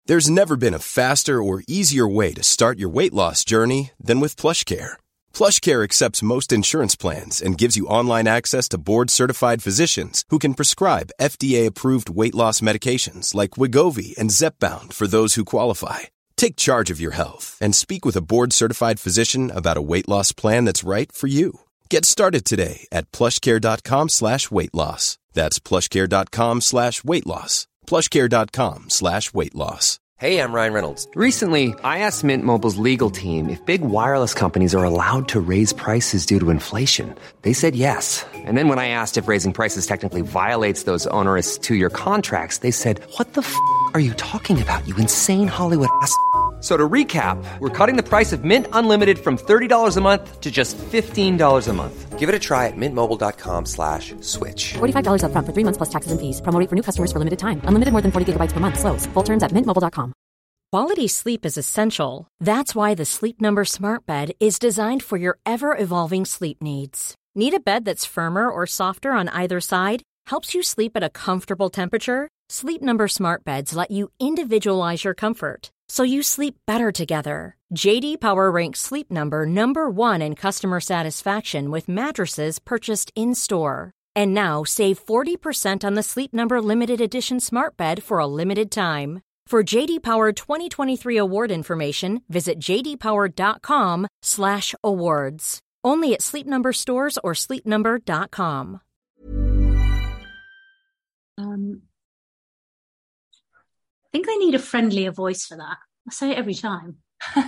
There's never been a faster or easier way to start your weight loss journey than with PlushCare. PlushCare accepts most insurance plans and gives you online access to board-certified physicians who can prescribe FDA-approved weight loss medications like Wegovy and Zepbound for those who qualify. Take charge of your health and speak with a board-certified physician about a weight loss plan that's right for you. Get started today at plushcare.com/weight loss. That's plushcare.com/weight loss. plushcare.com/weight loss. Hey, I'm Ryan Reynolds. Recently, I asked Mint Mobile's legal team if big wireless companies are allowed to raise prices due to inflation. They said yes. And then when I asked if raising prices technically violates those onerous two-year contracts, they said, "What the f*** are you talking about, you insane Hollywood ass?" So to recap, we're cutting the price of Mint Unlimited from $30 a month to just $15 a month. Give it a try at mintmobile.com/switch. $45 up front for 3 months plus taxes and fees. Promo rate for new customers for limited time. Unlimited more than 40 gigabytes per month. Slows full terms at mintmobile.com. Quality sleep is essential. That's why the Sleep Number Smart Bed is designed for your ever-evolving sleep needs. Need a bed that's firmer or softer on either side? Helps you sleep at a comfortable temperature? Sleep Number Smart Beds let you individualize your comfort, so you sleep better together. J.D. Power ranks Sleep Number number 1 in customer satisfaction with mattresses purchased in-store. And now save 40% on the Sleep Number Limited Edition Smart Bed for a limited time. For J.D. Power 2023 award information, visit jdpower.com/awards. Only at Sleep Number stores or sleepnumber.com. I think they need a friendlier voice for that. I say it every time.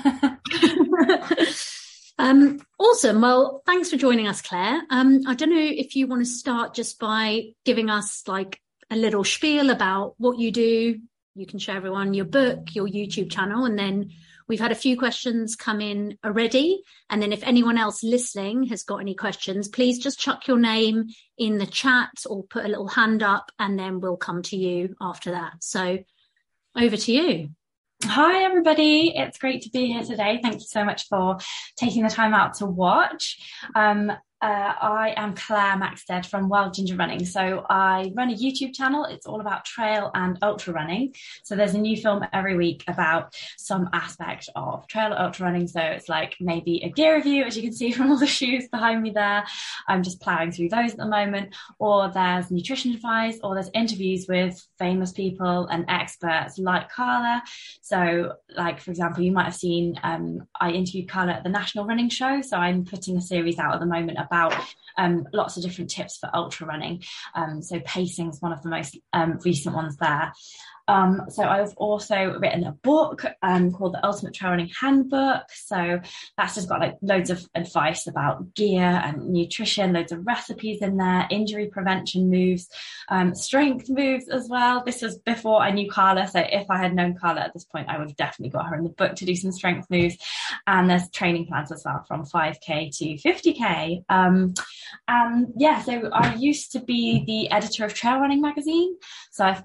Awesome. Well, thanks for joining us, Claire. I don't know if you want to start just by giving us like a little spiel about what you do. You can show everyone your book, your YouTube channel, and then we've had a few questions come in already. And then if anyone else listening has got any questions, please just chuck your name in the chat or put a little hand up, and then we'll come to you after that. So over to you. Hi, everybody. It's great to be here today. Thank you so much for taking the time out to watch. I am Claire Maxted from Wild Ginger Running. So I run a YouTube channel. It's all about trail and ultra running. So there's a new film every week about some aspect of trail or ultra running. So it's like maybe a gear review, as you can see from all the shoes behind me there. I'm just plowing through those at the moment. Or there's nutrition advice, or there's interviews with famous people and experts like Carla. So like, for example, you might have seen, I interviewed Carla at the National Running Show. So I'm putting a series out at the moment about lots of different tips for ultra running. So pacing is one of the most recent ones there. So I've also written a book called The Ultimate Trail Running Handbook. So that's just got like loads of advice about gear and nutrition, loads of recipes in there, injury prevention moves, strength moves as well. This was before I knew Carla. So if I had known Carla at this point, I would have definitely got her in the book to do some strength moves. And there's training plans as well from 5K to 50K. And yeah, so I used to be the editor of Trail Running Magazine. So I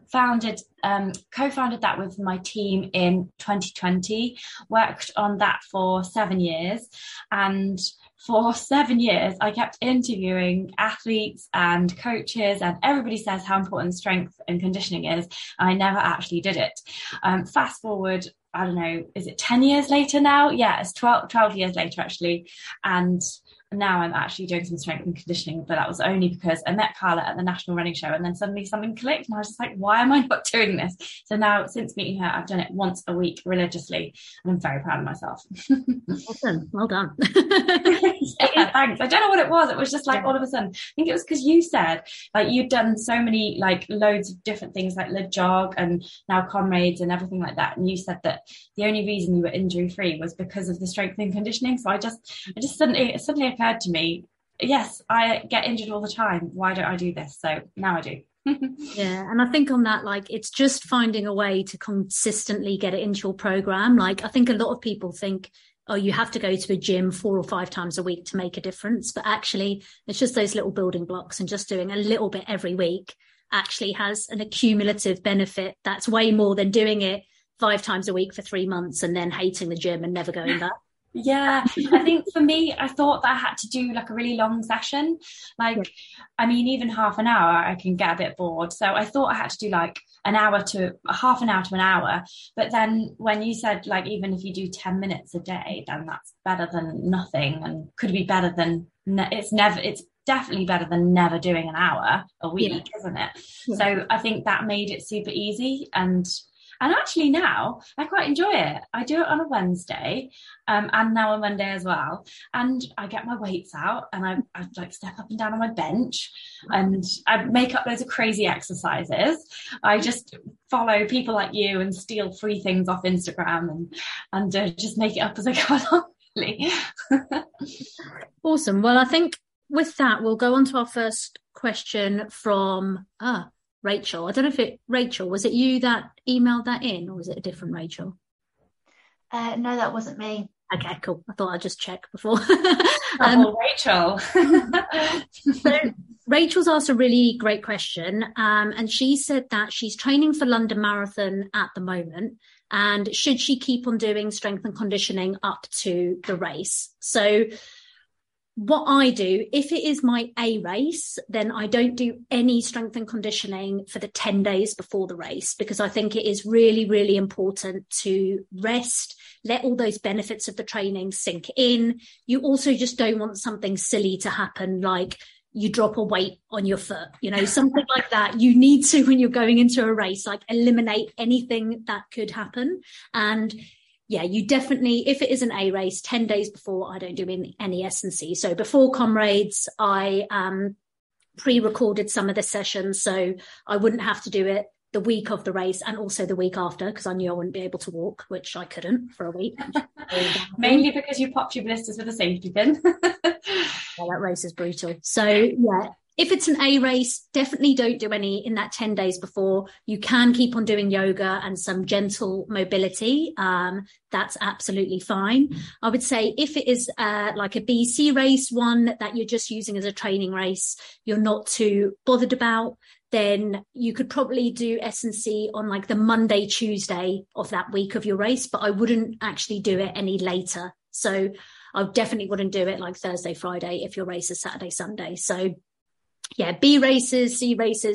co-founded that with my team in 2020, worked on that for 7 years. And for 7 years, I kept interviewing athletes and coaches, and everybody says how important strength and conditioning is. And I never actually did it. Fast forward, I don't know, is it 10 years later now? Yeah, it's 12 years later, actually. And now I'm actually doing some strength and conditioning, but that was only because I met Carla at the National Running Show, and then suddenly something clicked and I was just like, why am I not doing this? So now, since meeting her, I've done it once a week religiously, and I'm very proud of myself. Awesome. Well done. Yeah, thanks. I don't know what it was. It was just like all of a sudden, I think it was because you said like you'd done so many, like loads of different things like Le Jog and now Comrades and everything like that. And you said that the only reason you were injury free was because of the strength and conditioning. So I just suddenly occurred to me, yes, I get injured all the time. Why don't I do this? So now I do. Yeah, and I think on that, like, it's just finding a way to consistently get it into your program. Like, I think a lot of people think, oh, you have to go to a gym 4 or 5 times a week to make a difference. But actually, it's just those little building blocks, and just doing a little bit every week actually has an accumulative benefit that's way more than doing it 5 times a week for 3 months and then hating the gym and never going back. Yeah, I think for me, I thought that I had to do like a really long session. Like, I mean, even half an hour, I can get a bit bored. So I thought I had to do like half an hour to an hour. But then when you said like, even if you do 10 minutes a day, then that's better than nothing, and could be better than it's definitely better than never doing an hour a week, isn't it? Yeah. So I think that made it super easy. And actually now I quite enjoy it. I do it on a Wednesday and now on Monday as well. And I get my weights out and I like step up and down on my bench and I make up loads of crazy exercises. I just follow people like you and steal free things off Instagram and just make it up as I go along. Really. Awesome. Well, I think with that, we'll go on to our first question from Rachel. I don't know if Rachel, was it you that emailed that in, or was it a different Rachel? No, that wasn't me. Okay, cool. I thought I'd just check before. Rachel. So Rachel's asked a really great question. And she said that she's training for London Marathon at the moment. And should she keep on doing strength and conditioning up to the race? So what I do, if it is my A race, then I don't do any strength and conditioning for the 10 days before the race, because I think it is really, really important to rest, let all those benefits of the training sink in. You also just don't want something silly to happen, like you drop a weight on your foot, something like that. You need to, when you're going into a race, like eliminate anything that could happen. And yeah, you definitely, if it is an A race, 10 days before, I don't do any S&C. So before Comrades, I pre-recorded some of the sessions, so I wouldn't have to do it the week of the race and also the week after, because I knew I wouldn't be able to walk, which I couldn't for a week. Mainly because you popped your blisters with a safety pin. Yeah, that race is brutal. So yeah, if it's an A race, definitely don't do any in that 10 days before. You can keep on doing yoga and some gentle mobility. That's absolutely fine. I would say if it is like a BC race, one that you're just using as a training race, you're not too bothered about, then you could probably do S&C on like the Monday, Tuesday of that week of your race, but I wouldn't actually do it any later. So I definitely wouldn't do it like Thursday, Friday if your race is Saturday, Sunday. So yeah, B races, C races,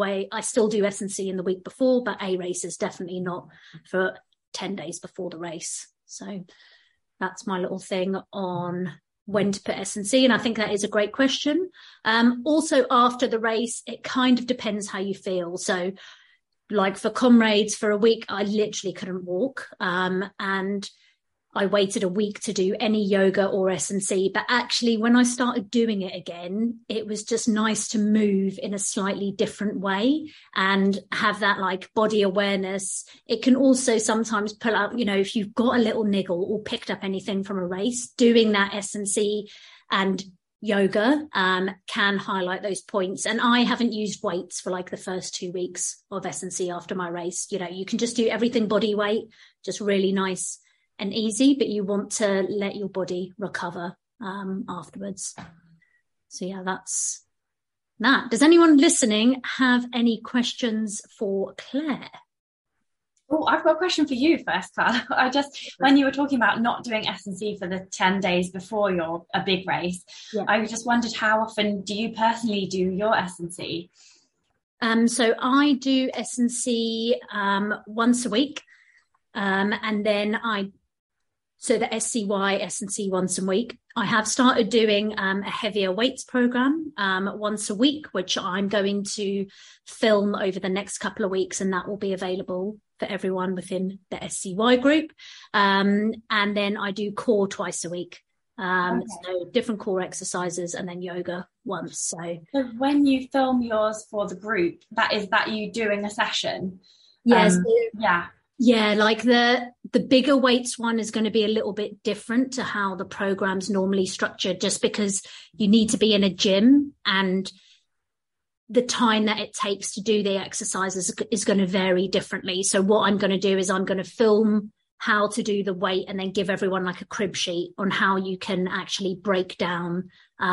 I still do S&C in the week before, but A races definitely not for 10 days before the race. So that's my little thing on when to put S&C. And I think that is a great question. Also after the race, it kind of depends how you feel. So like for Comrades, for a week, I literally couldn't walk. And I waited a week to do any yoga or S&C, but actually when I started doing it again, it was just nice to move in a slightly different way and have that like body awareness. It can also sometimes pull up, if you've got a little niggle or picked up anything from a race, doing that S&C and yoga can highlight those points. And I haven't used weights for like the first 2 weeks of S&C after my race. You can just do everything body weight, just really nice and easy, but you want to let your body recover afterwards. So yeah, that's that. Does anyone listening have any questions for Claire? Oh, I've got a question for you first, Claire. When you were talking about not doing S&C for the 10 days before a big race, yeah. I just wondered, how often do you personally do your S&C? So I do S&C once a week. And then so the SCY, S&C once a week. I have started doing a heavier weights program once a week, which I'm going to film over the next couple of weeks, and that will be available for everyone within the SCY group. And then I do core twice a week. Okay. So different core exercises and then yoga once. So when you film yours for the group, that you doing a session? Yes. Yeah. Yeah, like the bigger weights one is going to be a little bit different to how the program's normally structured, just because you need to be in a gym and the time that it takes to do the exercises is going to vary differently. So what I'm going to do is I'm going to film how to do the weight and then give everyone like a crib sheet on how you can actually break down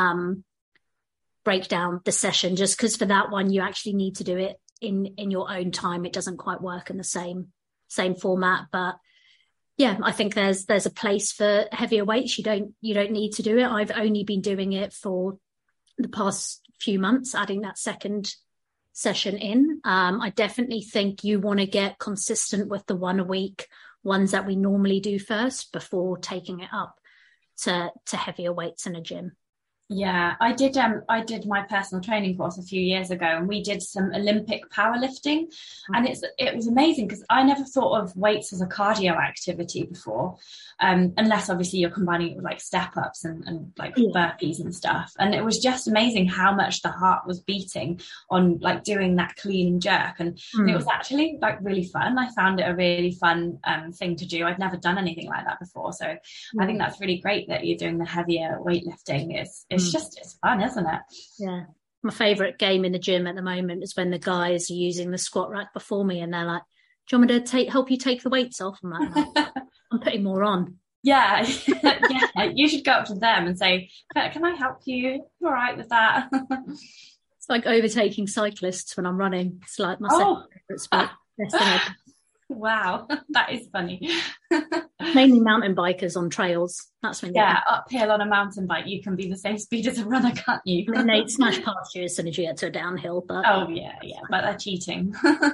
the session, just because for that one you actually need to do it in your own time. It doesn't quite work in the same format, but Yeah, I think there's a place for heavier weights. You don't need to do it. I've only been doing it for the past few months, adding that second session in. I definitely think you want to get consistent with the 1 a week ones that we normally do first before taking it up to heavier weights in a gym. Yeah, I did my personal training course a few years ago, and we did some Olympic powerlifting, and it was amazing because I never thought of weights as a cardio activity before, unless obviously you're combining it with like step ups and like burpees and stuff. And it was just amazing how much the heart was beating on like doing that clean and jerk, and it was actually like really fun. I found it a really fun thing to do. I'd never done anything like that before, so I think that's really great that you're doing the heavier weightlifting. It's fun, isn't it? Yeah. My favourite game in the gym at the moment is when the guys are using the squat rack before me and they're like, do you want me to help you take the weights off? I'm like, I'm putting more on. Yeah. Yeah. You should go up to them and say, can I help you? You all right with that? It's like overtaking cyclists when I'm running. It's like my second favourite sport. Wow, that is funny. Mainly mountain bikers on trails. That's when uphill on a mountain bike, you can be the same speed as a runner, can't you? I mean, they'd smash past you as soon as you get to a downhill. But but they're cheating.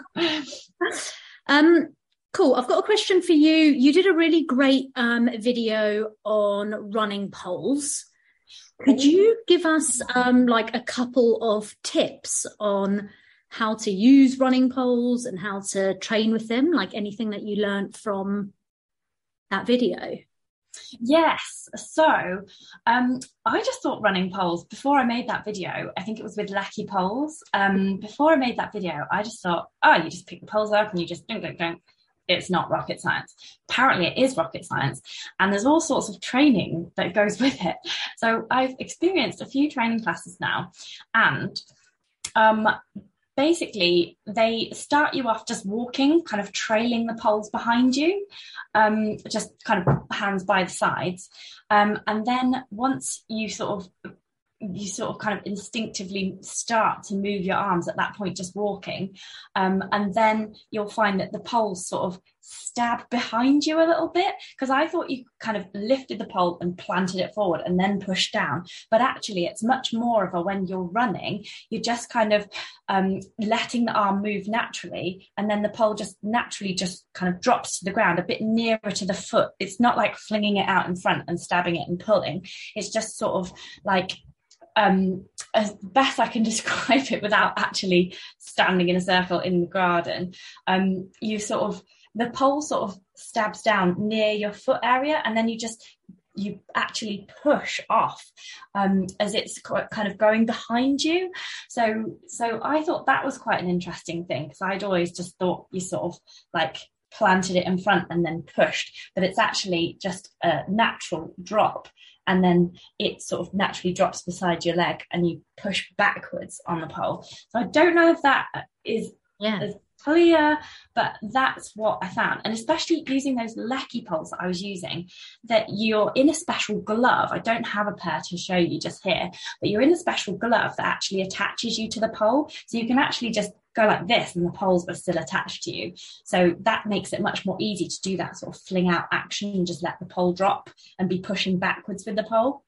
Cool. I've got a question for you. You did a really great video on running poles. Could you give us like a couple of tips on how to use running poles and how to train with them, like anything that you learned from that video? Yes. So I just thought running poles, before I made that video, I think it was with Lecky Poles. Before I made that video, I just thought, you just pick the poles up and you just don't. It's not rocket science. Apparently it is rocket science, and there's all sorts of training that goes with it. So I've experienced a few training classes now, and basically they start you off just walking, kind of trailing the poles behind you, just kind of hands by the sides. And then once you sort of kind of instinctively start to move your arms at that point, just walking. And then you'll find that the poles sort of stab behind you a little bit, because I thought you kind of lifted the pole and planted it forward and then pushed down. But actually it's much more of a, when you're running, you're just kind of letting the arm move naturally. And then the pole just naturally just kind of drops to the ground a bit nearer to the foot. It's not like flinging it out in front and stabbing it and pulling. It's just sort of like, as best I can describe it without actually standing in a circle in the garden, the pole sort of stabs down near your foot area, and then you actually push off as it's kind of going behind you. So I thought that was quite an interesting thing, because I'd always just thought you sort of like planted it in front and then pushed, but it's actually just a natural drop. And then it sort of naturally drops beside your leg and you push backwards on the pole. So I don't know if that is as clear, but that's what I found. And especially using those Lecky poles that I was using, that you're in a special glove. I don't have a pair to show you just here, but you're in a special glove that actually attaches you to the pole. So you can actually just go like this and the poles are still attached to you. So that makes it much more easy to do that sort of fling out action and just let the pole drop and be pushing backwards with the pole.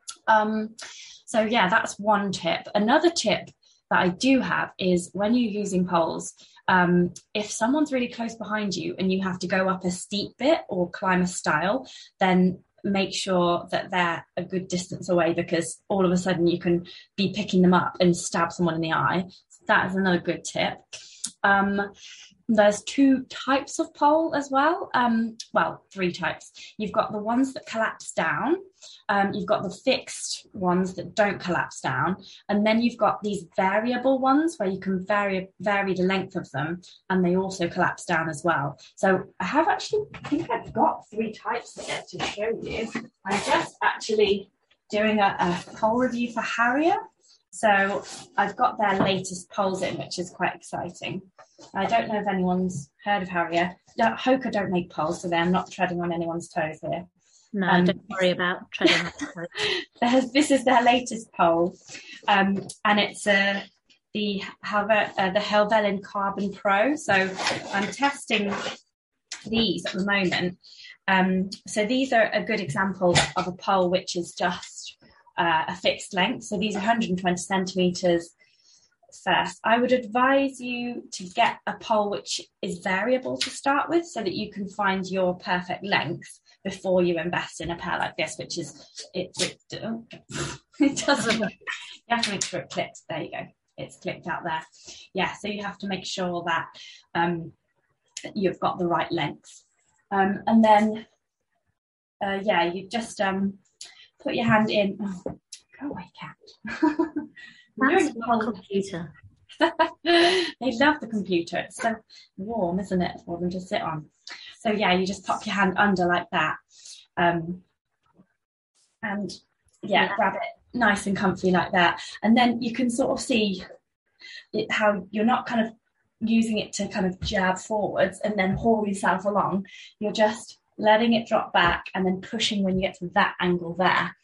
So yeah, that's one tip. Another tip that I do have is when you're using poles, if someone's really close behind you and you have to go up a steep bit or climb a stile, then make sure that they're a good distance away, because all of a sudden you can be picking them up and stab someone in the eye. So that is another good tip. There's two types of pole as well. Three types. You've got the ones that collapse down. You've got the fixed ones that don't collapse down. And then you've got these variable ones where you can vary the length of them, and they also collapse down as well. So I think I've got three types here to show you. I'm just actually doing a pole review for Harrier. So I've got their latest poles in, which is quite exciting. I don't know if anyone's heard of Harrier. Hoka don't make poles, so I'm not treading on anyone's toes here. No, don't worry about treading on toes. This is their latest pole, and it's the Helvellyn Carbon Pro. So I'm testing these at the moment. So these are a good example of a pole which is just a fixed length. So these are 120 centimetres first. I would advise you to get a pole which is variable to start with so that you can find your perfect length before you invest in a pair like this, which is, it doesn't, you have to make sure it clicks. There you go. It's clicked out there. Yeah, so you have to make sure that you've got the right length. And then, you just put your hand in. Oh, go away, cat. That's the computer. They love the computer. It's so warm, isn't it, for them to sit on? So yeah, you just pop your hand under like that. And grab it nice and comfy like that. And then you can sort of see how you're not kind of using it to kind of jab forwards and then haul yourself along. You're just letting it drop back and then pushing when you get to that angle there.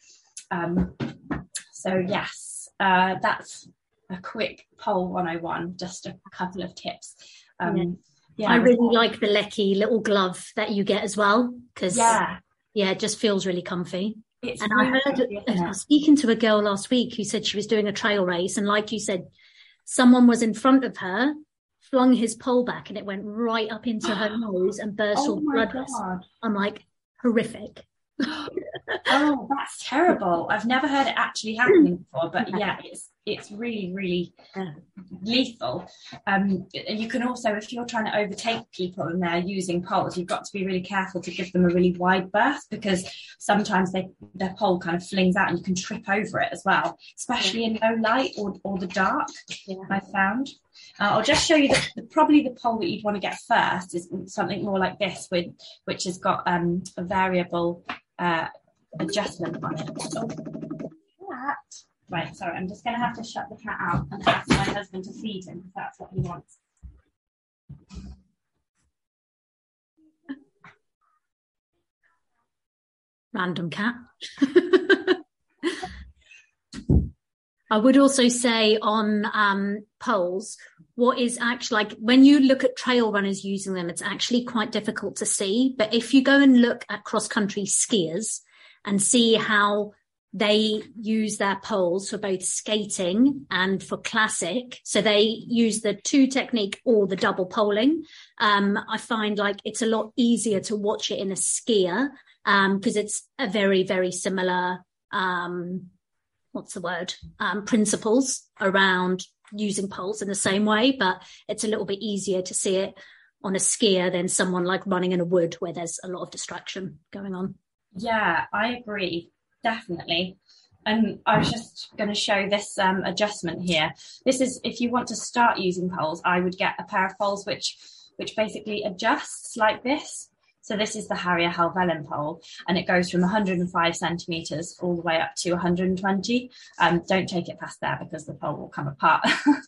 So yes, that's a quick pole 101, just a couple of tips. I really like the Lecky little glove that you get as well, because it just feels really comfy. It's and really I was speaking to a girl last week who said she was doing a trail race, and like you said, someone was in front of her, flung his pole back, and it went right up into her nose and burst all blood. I'm like, horrific. Oh, that's terrible. I've never heard it actually happening before, but it's really, really lethal. You can also, if you're trying to overtake people and they're using poles, you've got to be really careful to give them a really wide berth, because sometimes their pole kind of flings out and you can trip over it as well, especially in low light or the dark. I found. I'll just show you probably the pole that you'd want to get first is something more like this, which has got a variable adjustment on it. Right, sorry, I'm just going to have to shut the cat out and ask my husband to feed him, if that's what he wants. Random cat. I would also say on poles, what is actually, like, when you look at trail runners using them, it's actually quite difficult to see. But if you go and look at cross-country skiers and see how they use their poles for both skating and for classic, so they use the 2 technique or the double poling, I find like it's a lot easier to watch it in a skier, because it's a very, very similar principles around using poles in the same way, but it's a little bit easier to see it on a skier than someone like running in a wood where there's a lot of distraction going on. Yeah, I agree, definitely. And I was just going to show this adjustment here. This is, if you want to start using poles, I would get a pair of poles which basically adjusts like this. So this is the Harrier Helvellyn pole, and it goes from 105 centimetres all the way up to 120. Don't take it past there because the pole will come apart.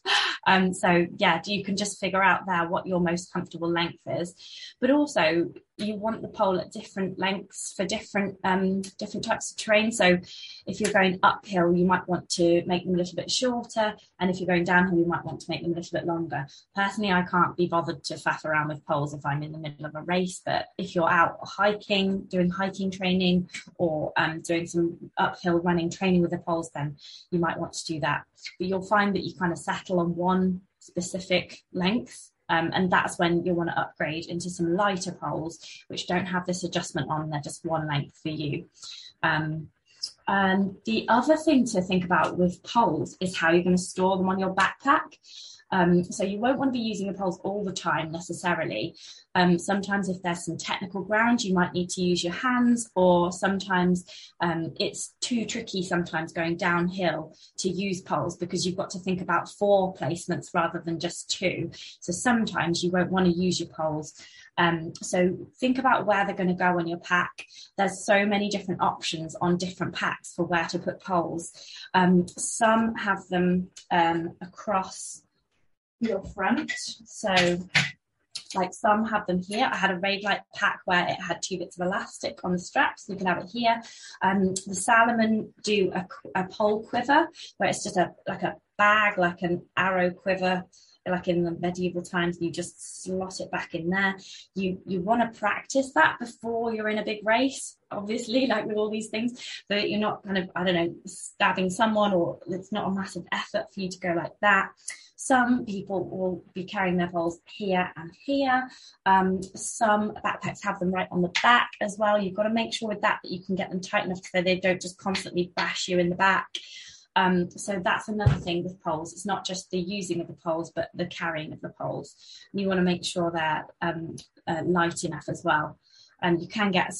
So yeah, you can just figure out there what your most comfortable length is. But also, you want the pole at different lengths for different types of terrain. So if you're going uphill, you might want to make them a little bit shorter, and if you're going downhill, you might want to make them a little bit longer. Personally, I can't be bothered to faff around with poles if I'm in the middle of a race, but if you're out hiking, doing hiking training, or doing some uphill running training with the poles, then you might want to do that. But you'll find that you kind of settle on one specific length. And that's when you want to upgrade into some lighter poles, which don't have this adjustment on, they're just one length for you. And the other thing to think about with poles is how you're going to store them on your backpack. So you won't want to be using your poles all the time necessarily. Sometimes if there's some technical ground, you might need to use your hands, or sometimes it's too tricky sometimes going downhill to use poles because you've got to think about 4 placements rather than just 2. So sometimes you won't want to use your poles. So think about where they're going to go on your pack. There's so many different options on different packs for where to put poles. Some have them across your front, so like some have them here. I had a Raid-Lite pack where it had 2 bits of elastic on the straps. You can have it here. The Salomon do a pole quiver where it's just like a bag, like an arrow quiver like in the medieval times, you just slot it back in there. You want to practice that before you're in a big race, obviously, like with all these things, so that you're not kind of, I don't know, stabbing someone, or it's not a massive effort for you to go like that. Some people will be carrying their poles here and here. Some backpacks have them right on the back as well. You've got to make sure with that you can get them tight enough so they don't just constantly bash you in the back. So that's another thing with poles. It's not just the using of the poles, but the carrying of the poles. And you want to make sure they're light enough as well. And you can get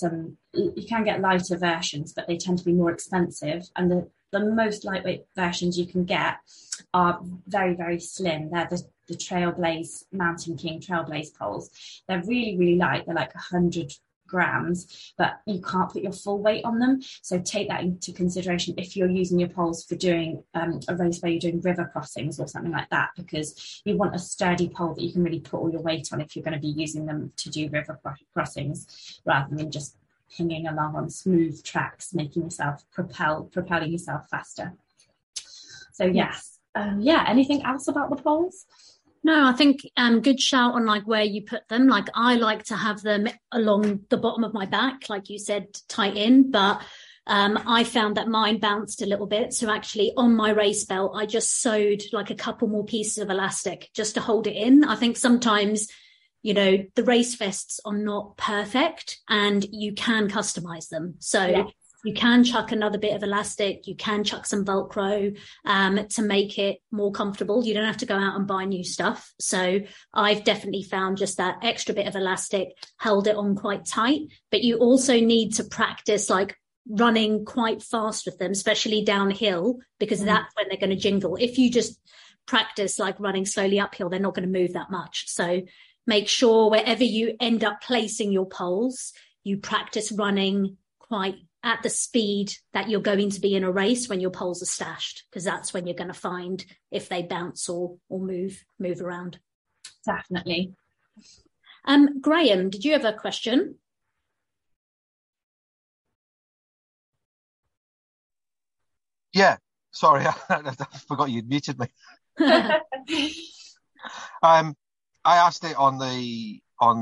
lighter versions, but they tend to be more expensive. And the most lightweight versions you can get are very, very slim. They're the Trailblaze Mountain King Trailblaze poles. They're really, really light. They're like 100 grams, but you can't put your full weight on them. So take that into consideration if you're using your poles for doing a race where you're doing river crossings or something like that, because you want a sturdy pole that you can really put all your weight on if you're going to be using them to do river crossings, rather than just pinging along on smooth tracks, making yourself propelling yourself faster. So yes. Anything else about the poles? No, I think good shout on like where you put them. Like I like to have them along the bottom of my back, like you said, tight in, but I found that mine bounced a little bit. So actually on my race belt, I just sewed like a couple more pieces of elastic just to hold it in. I think sometimes, you know, the race vests are not perfect and you can customize them. So you can chuck another bit of elastic, you can chuck some Velcro to make it more comfortable. You don't have to go out and buy new stuff. So I've definitely found just that extra bit of elastic held it on quite tight. But you also need to practice like running quite fast with them, especially downhill, because that's when they're going to jingle. If you just practice like running slowly uphill, they're not going to move that much. So make sure wherever you end up placing your poles, you practice running quite at the speed that you're going to be in a race when your poles are stashed, because that's when you're going to find if they bounce or move around. Definitely. Graham, did you have a question? Yeah, sorry, I forgot you'd muted me. I asked it on the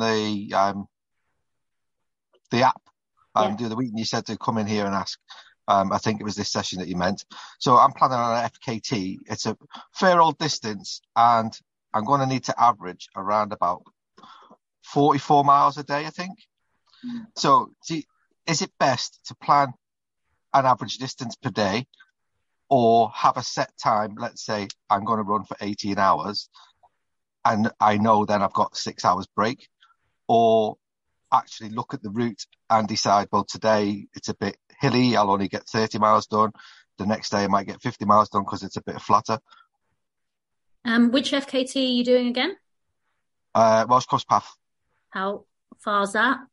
app the other week, and you said to come in here and ask. I think it was this session that you meant. So I'm planning on an FKT. It's a fair old distance, and I'm going to need to average around about 44 miles a day, I think. So is it best to plan an average distance per day, or have a set time? Let's say I'm going to run for 18 hours and I know then I've got 6 hours break, or actually look at the route and decide, well, today it's a bit hilly, I'll only get 30 miles done. The next day I might get 50 miles done because it's a bit flatter. Which FKT are you doing again? Welsh Coast Path. How far is that?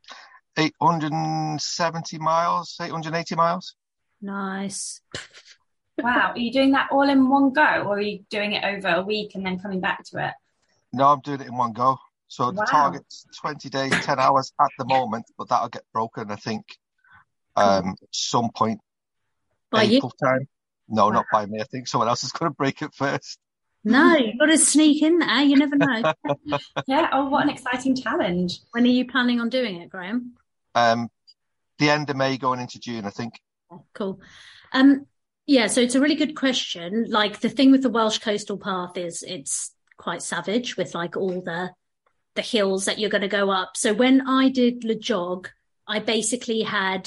870 miles, 880 miles. Nice. Wow. Are you doing that all in one go, or are you doing it over a week and then coming back to it? No, I'm doing it in one go. So the target's 20 days, 10 hours at the moment, but that'll get broken, I think, some point by April time. No, not by me. I think someone else is going to break it first. No, you've got to sneak in there. You never know. Yeah. Oh, what an exciting challenge. When are you planning on doing it, Graham? The end of May going into June, I think. Cool. Yeah, so it's a really good question. Like the thing with the Welsh Coastal Path is it's quite savage with like all the hills that you're going to go up. So when I did Le Jog, I basically had,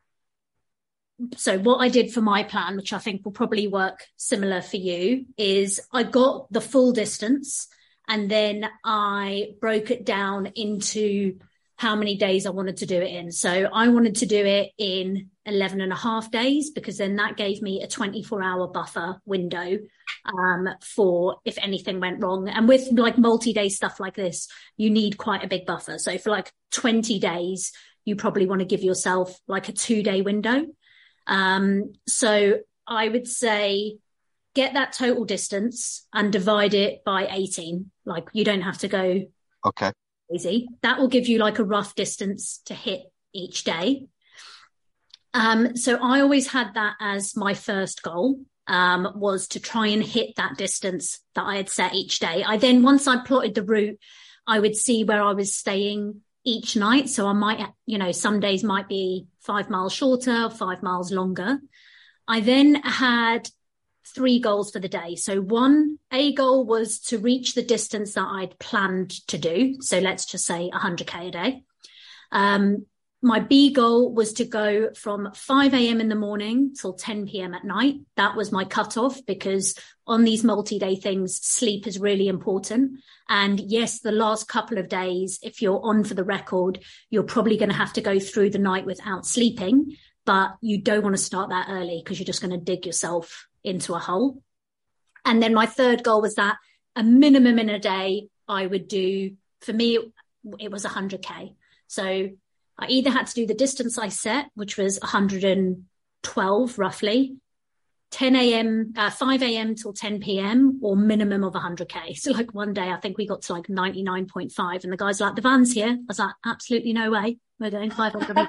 so what I did for my plan, which I think will probably work similar for you, is I got the full distance and then I broke it down into how many days I wanted to do it in. So I wanted to do it in 11 and a half days, because then that gave me a 24-hour buffer window for if anything went wrong. And with like multi-day stuff like this, you need quite a big buffer. So for like 20 days, you probably want to give yourself like a 2-day window. So I would say get that total distance and divide it by 18. Like you don't have to go crazy. That will give you like a rough distance to hit each day. So I always had that as my first goal. was to try and hit that distance that I had set each day. Once I plotted the route, I would see where I was staying each night. So I might, some days might be 5 miles shorter, 5 miles longer. I then had 3 goals for the day. So a goal was to reach the distance that I'd planned to do. So let's just say 100K a day. My B goal was to go from 5 a.m. in the morning till 10 p.m. at night. That was my cutoff, because on these multi-day things, sleep is really important. And yes, the last couple of days, if you're on for the record, you're probably going to have to go through the night without sleeping, but you don't want to start that early because you're just going to dig yourself into a hole. And then my third goal was that a minimum in a day I would do, for me, it was 100K. So I either had to do the distance I set, which was 112 roughly, 5 a.m. till 10 p.m. or minimum of 100K. So like one day I think we got to like 99.5 and the guy's like, the van's here. I was like, absolutely no way. We're doing 500.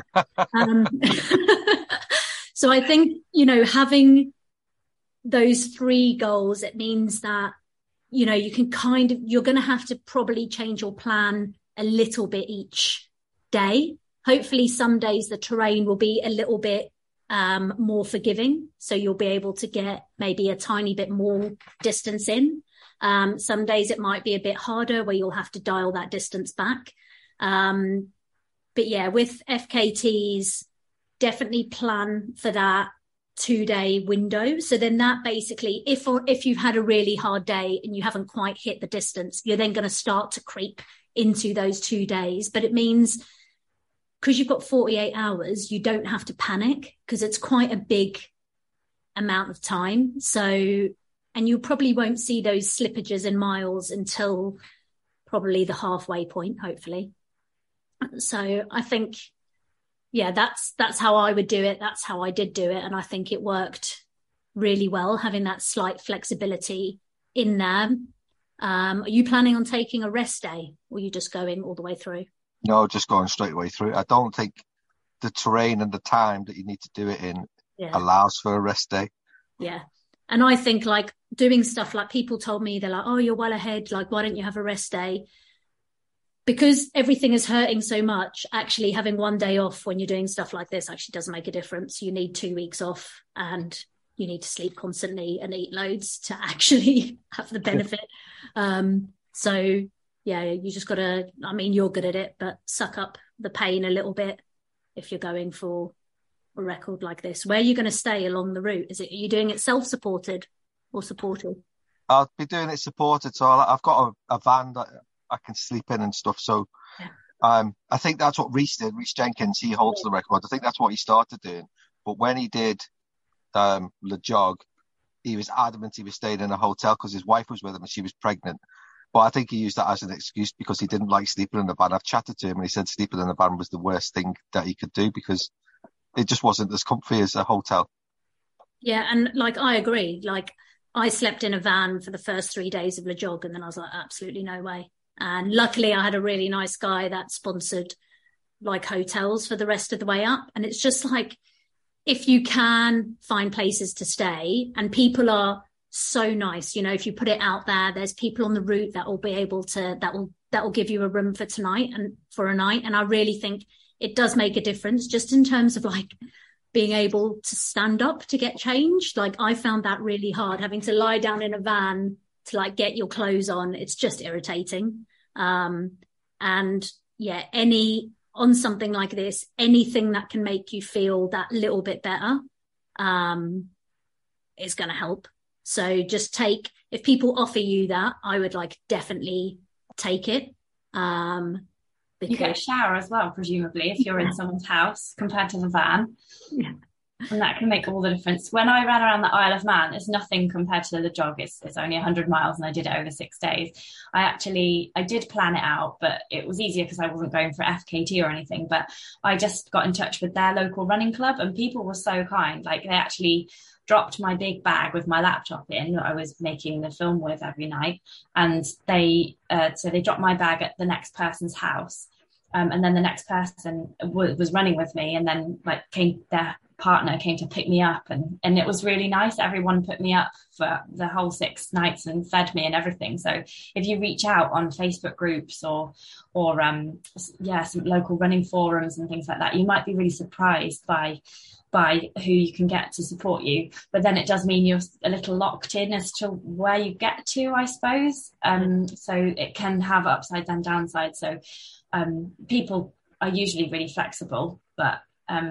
So I think, having those 3 goals, it means that, you can you're going to have to probably change your plan a little bit each day. Hopefully some days the terrain will be a little bit more forgiving, so you'll be able to get maybe a tiny bit more distance in. Some days it might be a bit harder where you'll have to dial that distance back. But yeah, with FKTs, definitely plan for that 2-day window. So then that basically, if you've had a really hard day and you haven't quite hit the distance, you're then going to start to creep into those 2 days. But it means, because you've got 48 hours, you don't have to panic, because it's quite a big amount of time. So, and you probably won't see those slippages in miles until probably the halfway point, hopefully. So I think, yeah, that's how I would do it. That's how I did do it. And I think it worked really well, having that slight flexibility in there. Are you planning on taking a rest day, or are you just going all the way through? No, just going straight away through. I don't think the terrain and the time that you need to do it in allows for a rest day. Yeah. And I think like doing stuff like, people told me, they're like, oh, you're well ahead. Like, why don't you have a rest day? Because everything is hurting so much, actually having 1 day off when you're doing stuff like this actually does make a difference. You need 2 weeks off, and you need to sleep constantly and eat loads to actually have the benefit. So yeah, you just got to, you're good at it, but suck up the pain a little bit if you're going for a record like this. Where are you going to stay along the route? Are you doing it self-supported or supported? I'll be doing it supported. So I've got a van that I can sleep in and stuff. So I think that's what Reece did. Reece Jenkins, he holds the record. I think that's what he started doing. But when he did Le Jog, he was adamant he was staying in a hotel because his wife was with him and she was pregnant. But I think he used that as an excuse because he didn't like sleeping in the van. I've chatted to him and he said sleeping in the van was the worst thing that he could do because it just wasn't as comfy as a hotel. Yeah, and like I agree. Like I slept in a van for the first 3 days of Le Jog and then I was like, absolutely no way. And luckily I had a really nice guy that sponsored like hotels for the rest of the way up. And it's just like, if you can find places to stay, and people are so nice, if you put it out there, there's people on the route that will be able to, that will give you a room for tonight and for a night. And I really think it does make a difference just in terms of like being able to stand up to get changed. Like I found that really hard, having to lie down in a van to like get your clothes on. It's just irritating. And yeah, on something like this, anything that can make you feel that little bit better, is going to help. So just if people offer you that, I would like definitely take it. Because you get a shower as well, presumably, if you're in someone's house compared to the van. Yeah. And that can make all the difference. When I ran around the Isle of Man, it's nothing compared to the jog. It's only 100 miles and I did it over 6 days. I did plan it out, but it was easier because I wasn't going for FKT or anything. But I just got in touch with their local running club and people were so kind. Like they actually dropped my big bag with my laptop in that I was making the film with every night. And so they dropped my bag at the next person's house. And then the next person was running with me, and then like their partner came to pick me up, and it was really nice. Everyone put me up for the whole 6 nights and fed me and everything. So if you reach out on Facebook groups or some local running forums and things like that, you might be really surprised by who you can get to support you. But then it does mean you're a little locked in as to where you get to, I suppose. So it can have upsides and downsides. So people are usually really flexible, but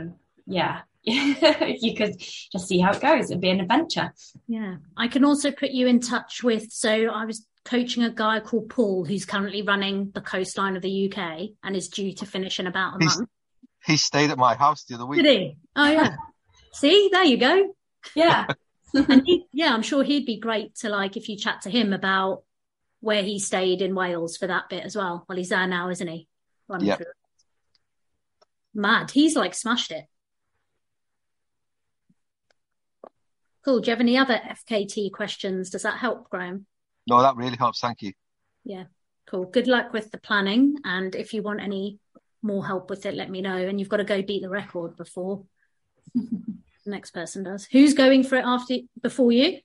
if you could just see how it goes, it'd be an adventure. Yeah, I can also put you in touch with, so I was coaching a guy called Paul who's currently running the coastline of the UK and is due to finish in about a month. He stayed at my house the other week. Did he? Oh yeah. See, there you go. Yeah. And I'm sure he'd be great to, like, if you chat to him about where he stayed in Wales for that bit as well. Well, he's there now, isn't he? Yeah. Mad. He's like smashed it. Cool. Do you have any other FKT questions? Does that help, Graham? No, that really helps. Thank you. Yeah. Cool. Good luck with the planning. And if you want any more help with it, let me know. And you've got to go beat the record before the next person does. Who's going for it before you?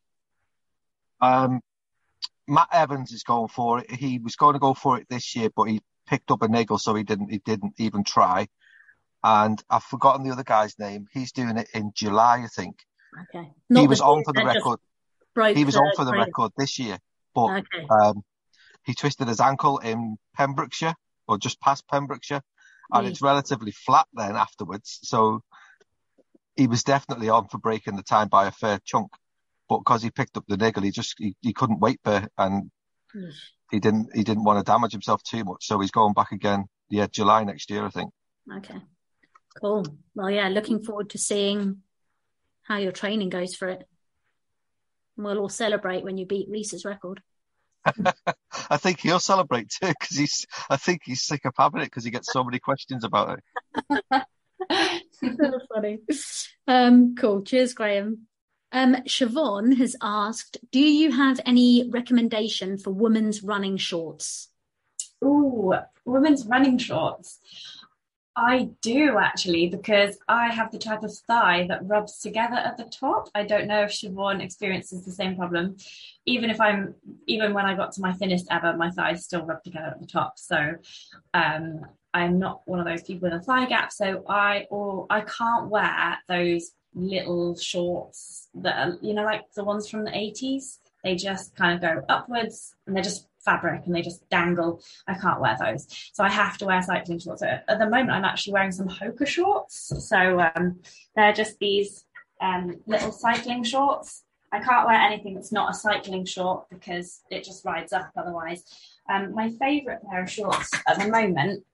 Matt Evans is going for it. He was going to go for it this year, but he picked up a niggle, so he didn't even try. And I've forgotten the other guy's name. He's doing it in July, I think. Okay. He was on for the record. He was on for the record this year, but he twisted his ankle in Pembrokeshire, or just past Pembrokeshire, and it's relatively flat then afterwards. So he was definitely on for breaking the time by a fair chunk, but because he picked up the niggle, he couldn't wait for, and he didn't want to damage himself too much. So he's going back again. Yeah, July next year, I think. Okay, cool. Well, yeah, looking forward to seeing how your training goes for it. And we'll all celebrate when you beat Reese's record. I think he'll celebrate too, because I think he's sick of having it because he gets so many questions about it. That's funny. Cool. Cheers, Graham. Siobhan has asked, do you have any recommendation for women's running shorts? Ooh, women's running shorts. I do, actually, because I have the type of thigh that rubs together at the top. I don't know if Siobhan experiences the same problem. Even when I got to my thinnest ever, my thighs still rub together at the top. So I'm not one of those people with a thigh gap. So I can't wear those little shorts that are, like the ones from the 80s. They just kind of go upwards and they're just fabric and they just dangle. I can't wear those. So I have to wear cycling shorts. So at the moment, I'm actually wearing some Hoka shorts. So they're just these little cycling shorts. I can't wear anything that's not a cycling short because it just rides up otherwise. My favourite pair of shorts at the moment,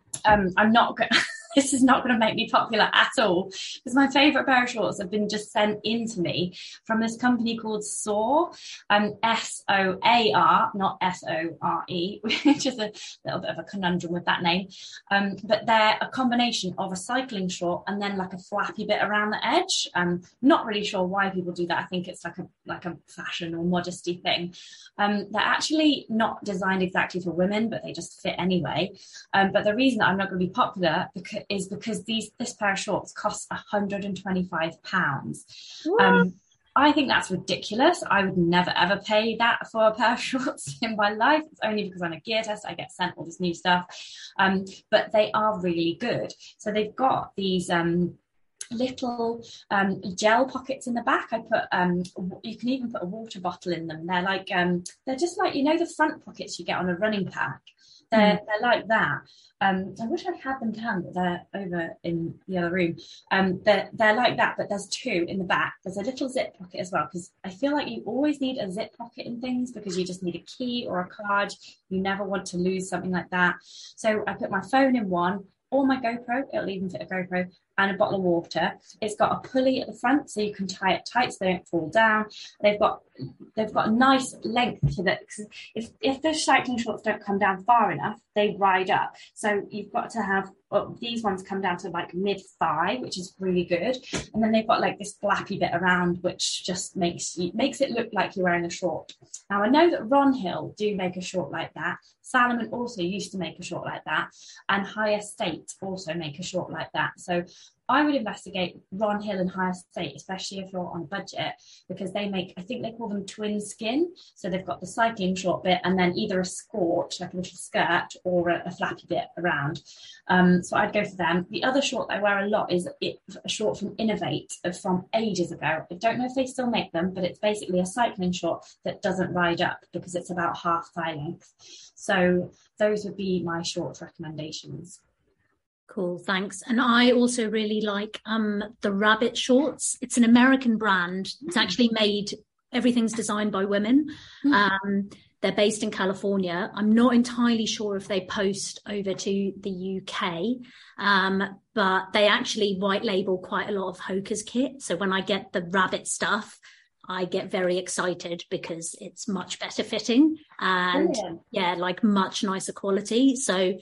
this is not going to make me popular at all, because my favourite pair of shorts have been just sent in to me from this company called Soar, SOAR, not SORE, which is a little bit of a conundrum with that name. But they're a combination of a cycling short and then like a flappy bit around the edge. Not really sure why people do that. I think it's like a fashion or modesty thing. They're actually not designed exactly for women, but they just fit anyway. But the reason that I'm not going to be popular is because this pair of shorts costs £125. I think that's ridiculous. I would never ever pay that for a pair of shorts in my life. It's only because I'm a gear test, I get sent all this new stuff. But they are really good. So they've got these little gel pockets in the back. You can even put a water bottle in them. They're like they're just like, the front pockets you get on a running pack. They're like that. I wish I had them down, but they're over in the other room. They're like that, but there's two in the back. There's a little zip pocket as well, because I feel like you always need a zip pocket in things because you just need a key or a card. You never want to lose something like that. So I put my phone in one, or my GoPro, it'll even fit a GoPro, and a bottle of water. It's got a pulley at the front so you can tie it tight so they don't fall down. They've got they've got a nice length to that. If the cycling shorts don't come down far enough, they ride up. So you've got to have, these ones come down to like mid-thigh, which is really good. And then they've got like this flappy bit around, which just makes it look like you're wearing a short. Now, I know that Ron Hill do make a short like that. Salomon also used to make a short like that. And High Estate also make a short like that. So I would investigate Ron Hill and High Estate, especially if you're on a budget, because they make, I think they call them twin skin. So they've got the cycling short bit and then either a skort, like a little skirt, or a flappy bit around. So I'd go for them. The other short I wear a lot is a short from Innovate from ages ago. I don't know if they still make them, but it's basically a cycling short that doesn't ride up because it's about half thigh length. So those would be my short recommendations. Cool, thanks. And I also really like the Rabbit shorts. It's an American brand. It's actually made, everything's designed by women. They're based in California. I'm not entirely sure if they post over to the UK, but they actually white label quite a lot of Hoka's kit. So when I get the Rabbit stuff, I get very excited because it's much better fitting and like much nicer quality. So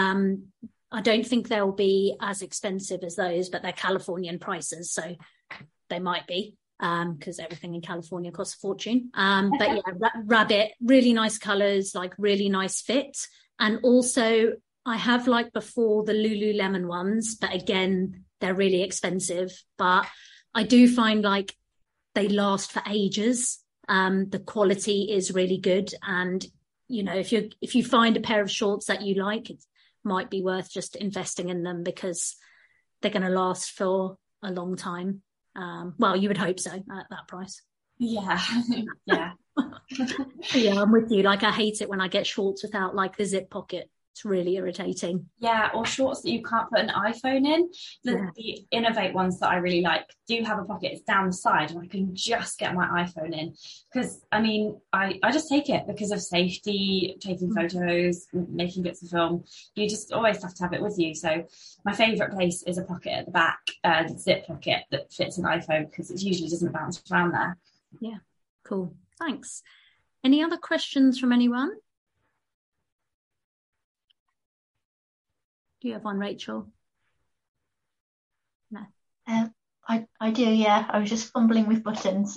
I don't think they'll be as expensive as those, but they're Californian prices, so they might be, because everything in California costs a fortune. But yeah, Rabbit, really nice colours, like really nice fit. And also I have like before the Lululemon ones, but again, they're really expensive. But I do find like they last for ages. The quality is really good. And, you know, if you find a pair of shorts that you like, it's might be worth just investing in them because they're going to last for a long time. Well, you would hope so at that price. Yeah. Yeah, I'm with you. Like, I hate it when I get shorts without like the zip pocket. It's really irritating. Yeah, or shorts that you can't put an iPhone in. The Innovate ones that I really like do have a pocket. It's down the side and I can just get my iPhone in. Because, I mean, I just take it because of safety, taking photos, making bits of film. You just always have to have it with you. So my favourite place is a pocket at the back, zip pocket that fits an iPhone because it usually doesn't bounce around there. Yeah, cool. Thanks. Any other questions from anyone? Do you have one, Rachel? No. I do, yeah. I was just fumbling with buttons.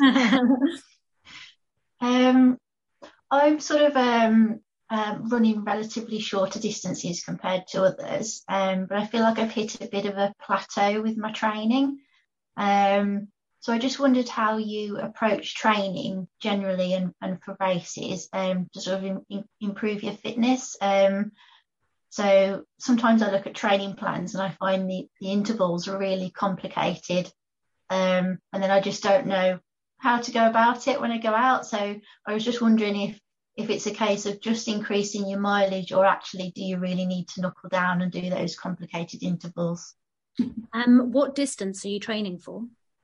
I'm sort of running relatively shorter distances compared to others, but I feel like I've hit a bit of a plateau with my training. So I just wondered how you approach training generally and for races to sort of improve your fitness. So sometimes I look at training plans and I find the intervals are really complicated. And then I just don't know how to go about it when I go out. So I was just wondering if it's a case of just increasing your mileage or actually do you really need to knuckle down and do those complicated intervals? What distance are you training for?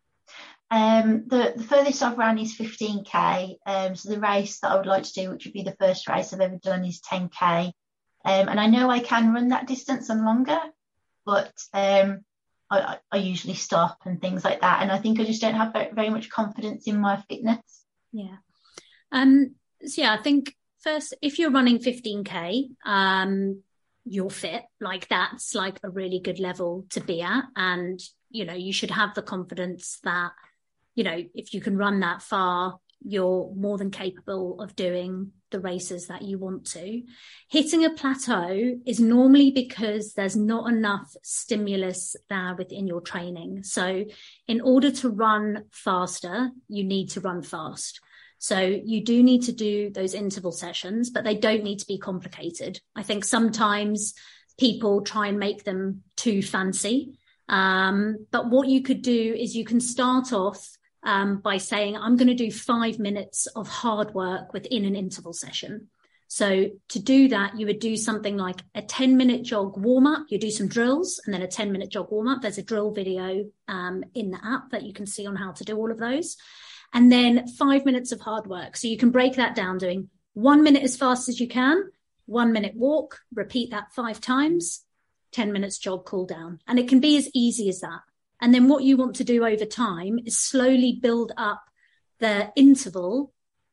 The furthest I've ran is 15k. So the race that I would like to do, which would be the first race I've ever done, is 10k. And I know I can run that distance and longer, but I usually stop and things like that. And I think I just don't have very much confidence in my fitness. Yeah. So yeah, I think first, if you're running 15k, you're fit. Like that's like a really good level to be at. And, you know, you should have the confidence that, you know, if you can run that far, you're more than capable of doing the races that you want to. Hitting a plateau is normally because there's not enough stimulus there within your training. So in order to run faster, you need to run fast. So you do need to do those interval sessions, but they don't need to be complicated. I think sometimes people try and make them too fancy. But what you could do is you can start off by saying, I'm going to do 5 minutes of hard work within an interval session. So to do that, you would do something like a 10-minute jog warm-up. You do some drills and then a 10-minute jog warm-up. There's a drill video in the app that you can see on how to do all of those. And then 5 minutes of hard work. So you can break that down doing 1 minute as fast as you can, 1 minute walk, repeat that 5 times, 10 minutes jog, cool down. And it can be as easy as that. And then what you want to do over time is slowly build up the interval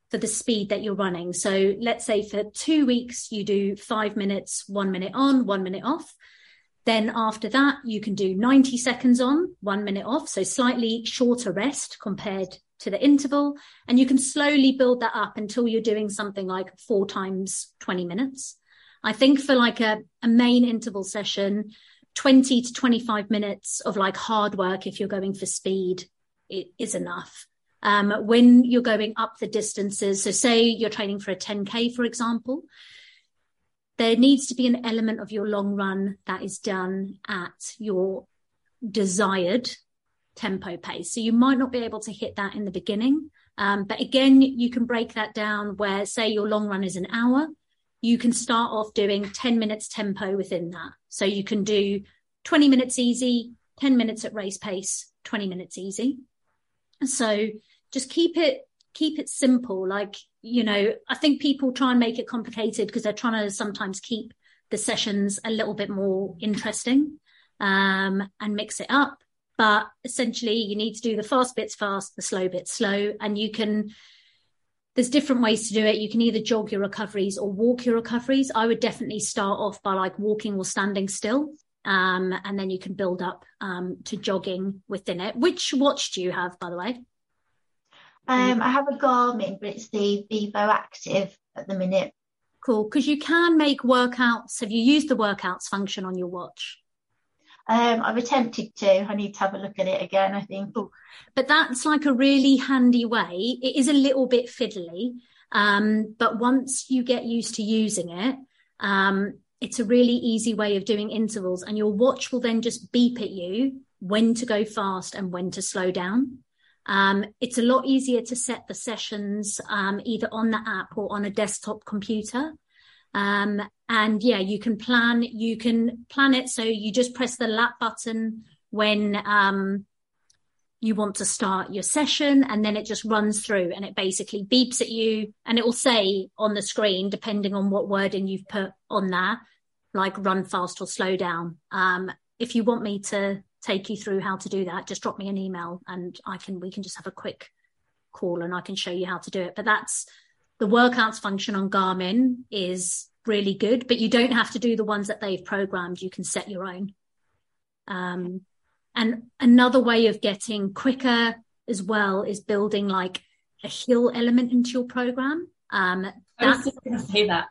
for the speed that you're running. So let's say for 2 weeks, you do 5 minutes, 1 minute on, 1 minute off. Then after that, you can do 90 seconds on, 1 minute off. So slightly shorter rest compared to the interval. And you can slowly build that up until you're doing something like 4 times 20 minutes. I think for like a main interval session, 20 to 25 minutes of like hard work, if you're going for speed, it is enough. When you're going up the distances, so say you're training for a 10K, for example, there needs to be an element of your long run that is done at your desired tempo pace. So you might not be able to hit that in the beginning. But again, you can break that down where, say, your long run is an hour. You can start off doing 10 minutes tempo within that. So you can do 20 minutes easy, 10 minutes at race pace, 20 minutes easy. So just keep it simple. Like, you know, I think people try and make it complicated because they're trying to sometimes keep the sessions a little bit more interesting, and mix it up. But essentially you need to do the fast bits fast, the slow bits slow, and there's different ways to do it. You can either jog your recoveries or walk your recoveries. I would definitely start off by like walking or standing still. And then you can build up to jogging within it. Which watch do you have, by the way? I have a Garmin, but it's the Vivo Active at the minute. Cool, because you can make workouts. Have you used the workouts function on your watch? I've attempted to. I need to have a look at it again, I think. Cool. But that's like a really handy way. It is a little bit fiddly, but once you get used to using it, it's a really easy way of doing intervals, and your watch will then just beep at you when to go fast and when to slow down. It's a lot easier to set the sessions either on the app or on a desktop computer. And yeah, you can plan it. So you just press the lap button when you want to start your session, and then it just runs through and it basically beeps at you, and it will say on the screen, depending on what wording you've put on there, like run fast or slow down. If you want me to take you through how to do that, just drop me an email and we can just have a quick call and I can show you how to do it. But that's the workouts function on Garmin is really good, but you don't have to do the ones that they've programmed. You can set your own. And another way of getting quicker as well is building like a hill element into your program. I was just going to say that.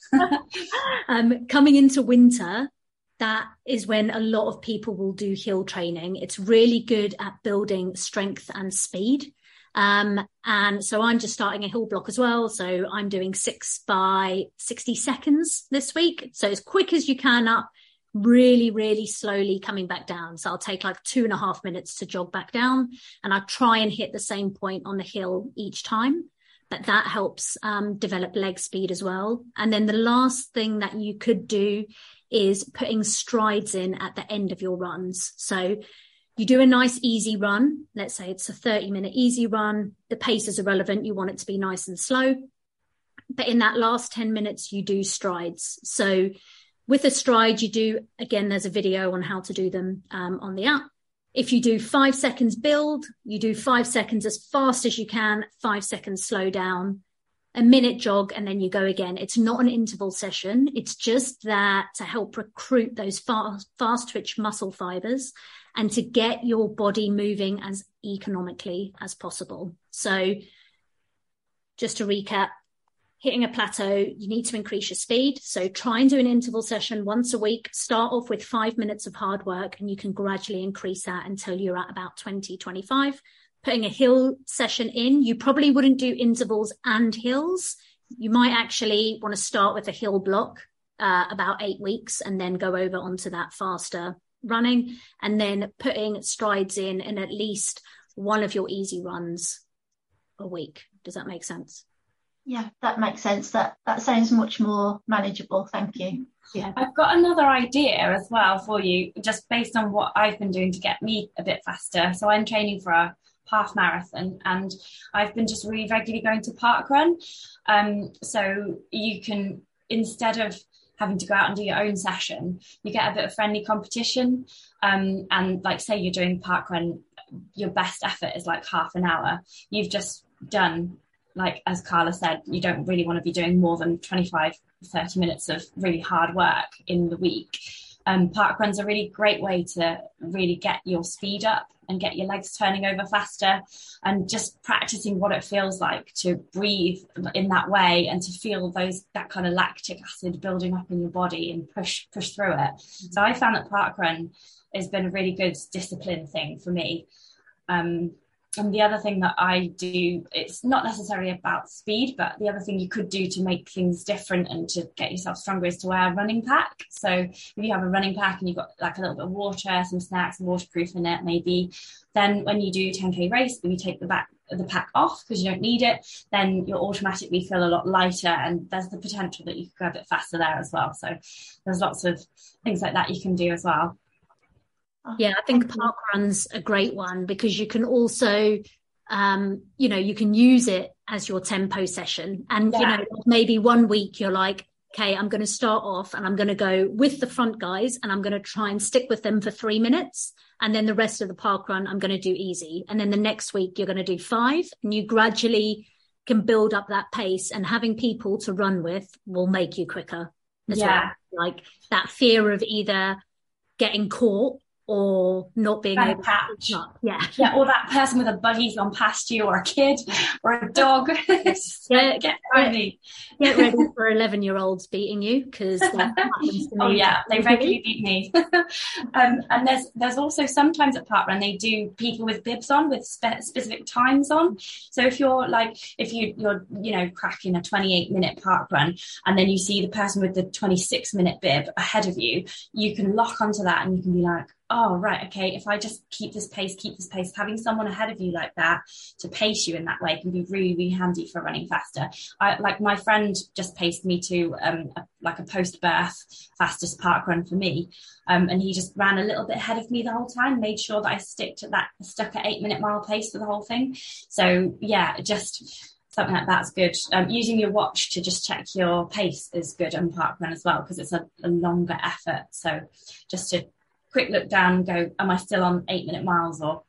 Coming into winter, that is when a lot of people will do hill training. It's really good at building strength and speed. And so I'm just starting a hill block as well. So I'm doing 6 by 60 seconds this week. So as quick as you can up, really, really slowly coming back down. So I'll take like 2.5 minutes to jog back down, and I try and hit the same point on the hill each time. But that helps develop leg speed as well. And then the last thing that you could do is putting strides in at the end of your runs. So you do a nice easy run. Let's say it's a 30-minute easy run. The pace is irrelevant. You want it to be nice and slow. But in that last 10 minutes, you do strides. So with a stride, you do, again, there's a video on how to do them on the app. If you do 5 seconds build, you do 5 seconds as fast as you can, 5 seconds slow down, a minute jog, and then you go again. It's not an interval session. It's just that to help recruit those fast twitch muscle fibers and to get your body moving as economically as possible. So just to recap, hitting a plateau, you need to increase your speed. So try and do an interval session once a week. Start off with 5 minutes of hard work, and you can gradually increase that until you're at about 20, 25. Putting a hill session in, you probably wouldn't do intervals and hills. You might actually want to start with a hill block, about 8 weeks, and then go over onto that faster running, and then putting strides in at least one of your easy runs a week. Does that make sense? Yeah, that makes sense. That sounds much more manageable. Thank you. Yeah, I've got another idea as well for you, just based on what I've been doing to get me a bit faster. So I'm training for a half marathon, and I've been just really regularly going to parkrun. So you can, instead of having to go out and do your own session, you get a bit of friendly competition. And like, say you're doing parkrun, your best effort is like half an hour. You've just done like, as Carla said, you don't really want to be doing more than 25, 30 minutes of really hard work in the week. Parkrun's a really great way to really get your speed up and get your legs turning over faster, and just practicing what it feels like to breathe in that way and to feel that kind of lactic acid building up in your body and push through it. So I found that parkrun has been a really good discipline thing for me. And the other thing that I do, it's not necessarily about speed, but the other thing you could do to make things different and to get yourself stronger is to wear a running pack. So if you have a running pack and you've got like a little bit of water, some snacks, waterproof in it maybe, then when you do 10K race, when you take the pack off because you don't need it, then you'll automatically feel a lot lighter, and there's the potential that you could go a bit faster there as well. So there's lots of things like that you can do as well. Yeah, I think parkrun's a great one because you can also, you can use it as your tempo session. And, maybe one week you're like, okay, I'm going to start off and I'm going to go with the front guys and I'm going to try and stick with them for 3 minutes. And then the rest of the parkrun, I'm going to do easy. And then the next week you're going to do 5, and you gradually can build up that pace, and having people to run with will make you quicker as well. Like that fear of either getting caught or not being able to catch up. Or that person with a buggy's gone past you, or a kid or a dog. Get ready for 11-year-olds beating you, because that happens to me. They regularly beat me. And there's also sometimes at parkrun they do people with bibs on, with specific times on. So if you're cracking a 28-minute parkrun and then you see the person with the 26-minute bib ahead of you, you can lock onto that and you can be like, oh, right, okay, if I just keep this pace, having someone ahead of you like that to pace you in that way can be really, really handy for running faster. My friend just paced me to a post-birth fastest parkrun for me. And he just ran a little bit ahead of me the whole time, made sure that I stuck at 8-minute mile pace for the whole thing. So yeah, just something like that's good. Using your watch to just check your pace is good on parkrun as well, because it's a longer effort. So just to quick look down and go, am I still on 8-minute miles, or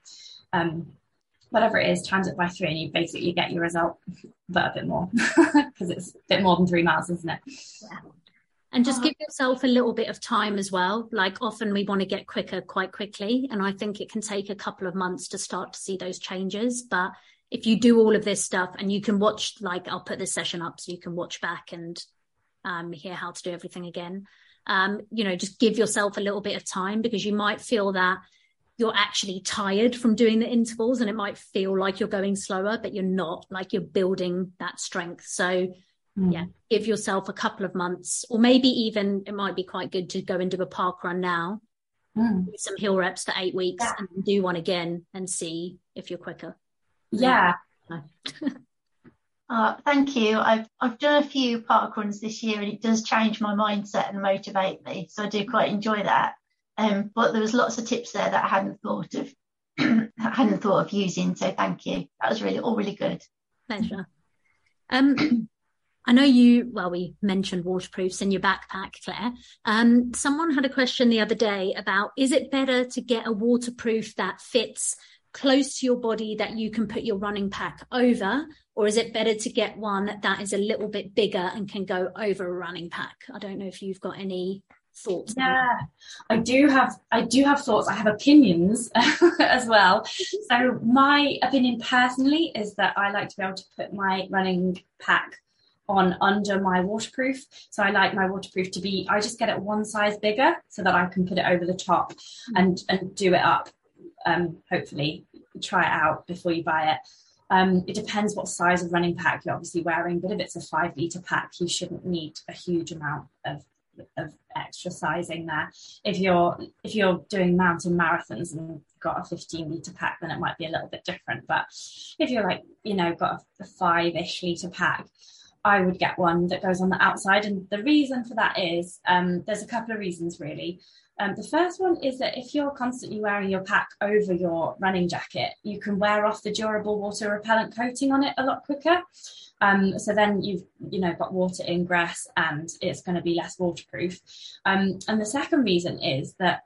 whatever it is, times it by 3 and you basically get your result, but a bit more, because it's a bit more than 3 miles, isn't it? Yeah. And just give yourself a little bit of time as well. Like often we want to get quicker quite quickly, and I think it can take a couple of months to start to see those changes. But if you do all of this stuff and you can watch, like I'll put this session up so you can watch back and hear how to do everything again. Just give yourself a little bit of time, because you might feel that you're actually tired from doing the intervals and it might feel like you're going slower, but you're not, like you're building that strength. So give yourself a couple of months, or maybe even it might be quite good to go and do a parkrun now, do some hill reps for 8 weeks and do one again and see if you're quicker. Thank you. I've done a few parkruns this year, and it does change my mindset and motivate me. So I do quite enjoy that. But there was lots of tips there that I hadn't thought of using. So thank you. That was really good. Pleasure. I know we mentioned waterproofs in your backpack, Claire. Someone had a question the other day about, is it better to get a waterproof that fits close to your body that you can put your running pack over, or is it better to get one that is a little bit bigger and can go over a running pack? I don't know if you've got any thoughts. I do have thoughts. I have opinions as well. So my opinion personally is that I like to be able to put my running pack on under my waterproof. So I like my waterproof to be, I just get it one size bigger so that I can put it over the top and do it up. Hopefully try it out before you buy it. It depends what size of running pack you're obviously wearing, but if it's a 5-litre pack, you shouldn't need a huge amount of extra sizing there. If you're doing mountain marathons and got a 15-litre pack, then it might be a little bit different. But if you're got a 5-ish litre pack, I would get one that goes on the outside. And the reason for that is there's a couple of reasons really. The first one is that if you're constantly wearing your pack over your running jacket, you can wear off the durable water repellent coating on it a lot quicker. So then you've got water ingress and it's going to be less waterproof. And the second reason is that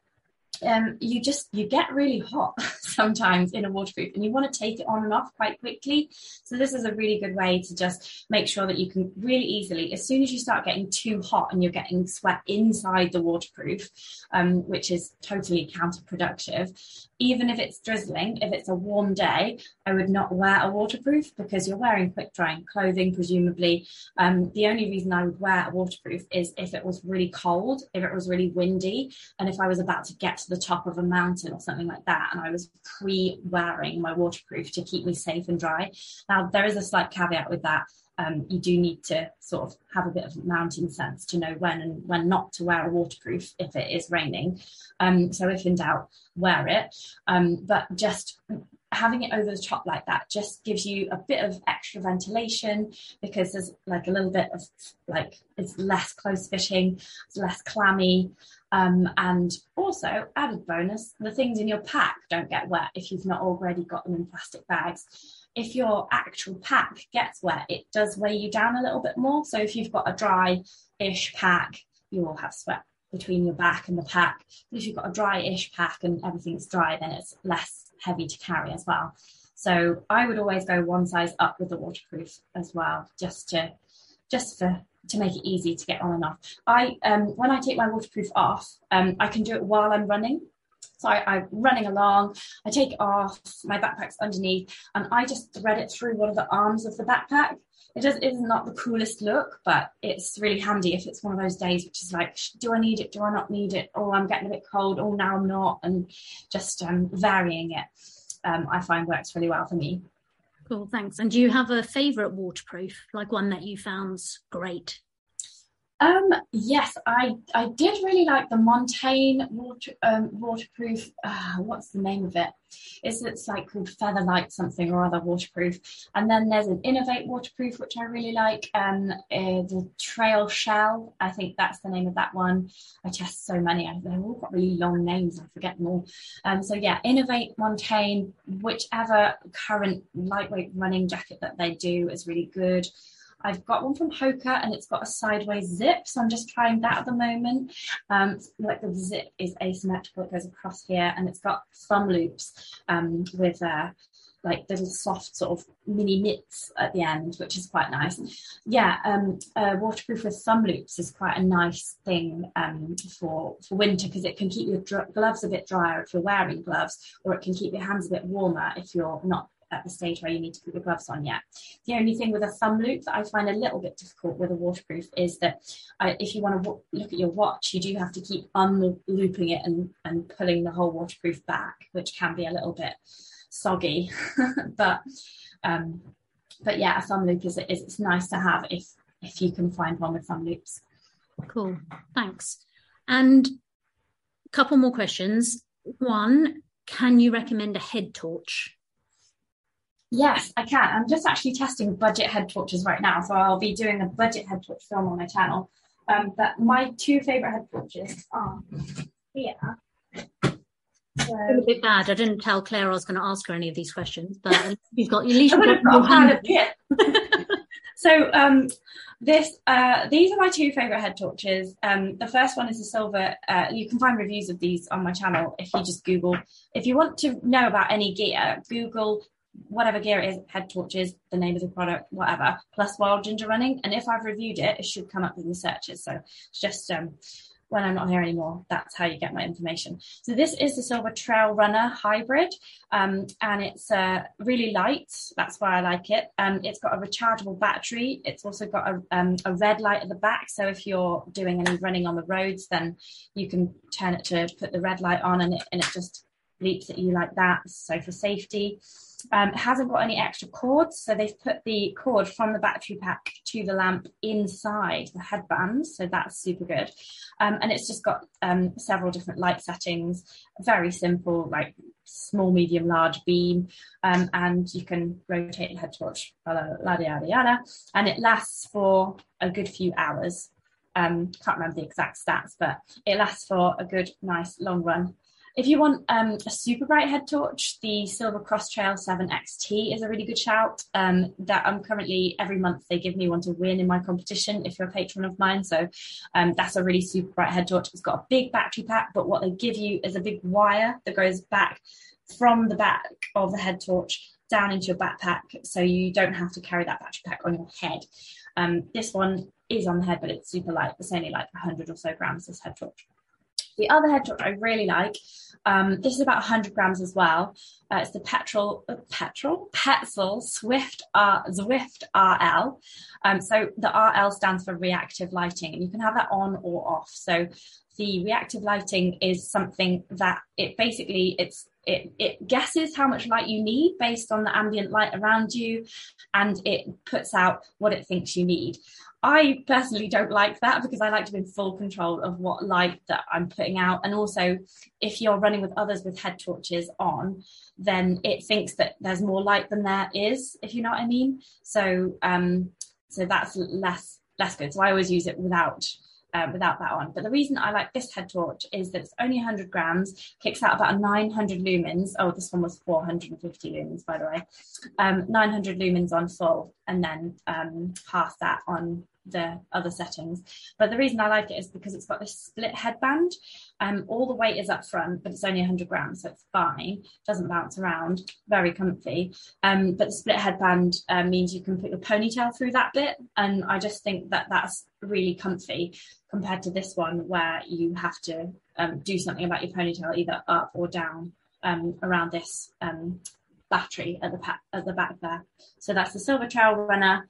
you get really hot sometimes in a waterproof, and you want to take it on and off quite quickly. So this is a really good way to just make sure that you can really easily, as soon as you start getting too hot and you're getting sweat inside the waterproof, which is totally counterproductive. Even if it's drizzling, if it's a warm day, I would not wear a waterproof because you're wearing quick drying clothing, presumably. The only reason I would wear a waterproof is if it was really cold, if it was really windy, and if I was about to get to the top of a mountain or something like that, and I was pre-wearing my waterproof to keep me safe and dry. Now, there is a slight caveat with that. You do need to sort of have a bit of mountain sense to know when and when not to wear a waterproof if it is raining. So if in doubt, wear it. But just having it over the top like that just gives you a bit of extra ventilation, because there's like a little bit of like, it's less close fitting, it's less clammy. And also, added bonus, the things in your pack don't get wet if you've not already got them in plastic bags. If your actual pack gets wet, it does weigh you down a little bit more. So if you've got a dry-ish pack, you will have sweat between your back and the pack. But if you've got a dry-ish pack and everything's dry, then it's less heavy to carry as well. So I would always go one size up with the waterproof as well, just to make it easy to get on and off. When I take my waterproof off, I can do it while I'm running. So I'm running along, I take it off, my backpack's underneath, and I just thread it through one of the arms of the backpack. It is not the coolest look, but it's really handy if it's one of those days which is like, do I need it? Do I not need it? Oh, I'm getting a bit cold. Oh, now I'm not. And just varying it, I find works really well for me. Cool, thanks. And do you have a favourite waterproof, like one that you found's great? Yes, I did really like the Montane waterproof. What's the name of it? It's like called Featherlight something or other waterproof. And then there's an Innovate waterproof, which I really like. The Trail Shell, I think that's the name of that one. I test so many. They've all got really long names. I forget them all. So yeah, Innovate, Montane, whichever current lightweight running jacket that they do is really good. I've got one from Hoka and it's got a sideways zip, so I'm just trying that at the moment. Like the zip is asymmetrical, it goes across here, and it's got thumb loops with like little soft sort of mini mitts at the end, which is quite nice. Yeah, waterproof with thumb loops is quite a nice thing for winter, because it can keep your gloves a bit drier if you're wearing gloves, or it can keep your hands a bit warmer if you're not at the stage where you need to put your gloves on yet. The only thing with a thumb loop that I find a little bit difficult with a waterproof is that if you want to look at your watch, you do have to keep unlooping it and pulling the whole waterproof back, which can be a little bit soggy. but yeah, a thumb loop it's nice to have if you can find one with thumb loops. Cool, thanks. And a couple more questions. One, can you recommend a head torch? Yes, I can. I'm just actually testing budget head torches right now, so I'll be doing a budget head torch film on my channel. But my two favourite head torches are here. So, a bit bad. I didn't tell Claire I was going to ask her any of these questions, but at least you've got your hand. So these are my two favourite head torches. The first one is a silver. You can find reviews of these on my channel if you just Google. If you want to know about any gear, Google whatever gear it is, head torches, the name of the product, whatever, plus Wild Ginger Running. And if I've reviewed it, it should come up in the searches. So it's just when I'm not here anymore, that's how you get my information. So this is the Silver Trail Runner Hybrid, and it's really light. That's why I like it. It's got a rechargeable battery. It's also got a red light at the back. So if you're doing any running on the roads, then you can turn it to put the red light on, and it just bleeps at you like that. So for safety. It hasn't got any extra cords, so they've put the cord from the battery pack to the lamp inside the headband, so that's super good. And it's just got several different light settings, very simple, like small, medium, large beam, and you can rotate the head torch, yada, yada, yada, and it lasts for a good few hours. Can't remember the exact stats, but it lasts for a good, nice, long run. If you want a super bright head torch, the Silver Cross Trail 7 XT is a really good shout. That I'm currently, every month they give me one to win in my competition if you're a patron of mine. So that's a really super bright head torch. It's got a big battery pack, but what they give you is a big wire that goes back from the back of the head torch down into your backpack, so you don't have to carry that battery pack on your head. This one is on the head, but it's super light. It's only like 100 or so grams, this head torch. The other head torch I really like, this is about 100 grams as well. It's the Petzl Zwift RL. So the RL stands for reactive lighting, and you can have that on or off. So the reactive lighting is something that it guesses how much light you need based on the ambient light around you, and it puts out what it thinks you need. I personally don't like that because I like to be in full control of what light that I'm putting out. And also, if you're running with others with head torches on, then it thinks that there's more light than there is, if you know what I mean. So that's less good. So I always use it without that on. But the reason I like this head torch is that it's only 100 grams, kicks out about 900 lumens. Oh, this one was 450 lumens, by the way. 900 lumens on full, and then half that on the other settings. But the reason I like it is because it's got this split headband. All the weight is up front, but it's only 100 grams, so it's fine. Doesn't bounce around, very comfy. But the split headband means you can put your ponytail through that bit, and I just think that that's really comfy compared to this one where you have to do something about your ponytail either up or down around this battery at the back there. So that's the Silver Trail Runner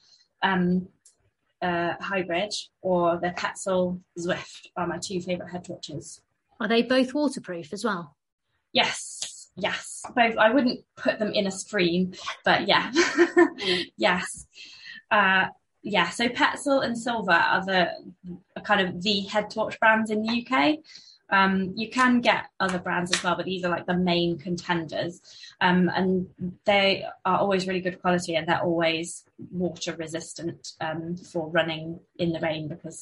hybrid, or the Petzl Zwift are my two favourite head torches. Are they both waterproof as well? Yes, both. I wouldn't put them in a stream, but yeah. Yes. So Petzl and Silver are the kind of the head torch brands in the UK. You can get other brands as well, but these are like the main contenders. And they are always really good quality, and they're always water resistant for running in the rain, because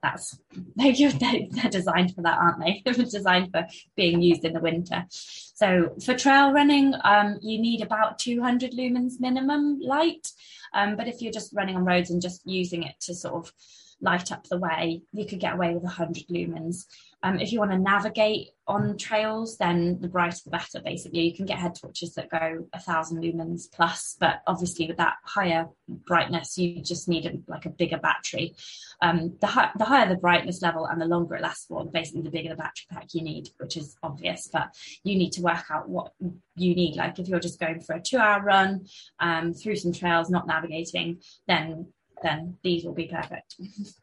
they're designed for that, aren't they? They're designed for being used in the winter. So for trail running, you need about 200 lumens minimum light. But if you're just running on roads and just using it to sort of light up the way, you could get away with 100 lumens. If you want to navigate on trails, then the brighter the better, basically. You can get head torches that go 1,000 lumens plus, but obviously with that higher brightness, you just need a bigger battery. The higher the brightness level and the longer it lasts for, basically the bigger the battery pack you need, which is obvious, but you need to work out what you need. Like if you're just going for a 2-hour run through some trails, not navigating, then these will be perfect.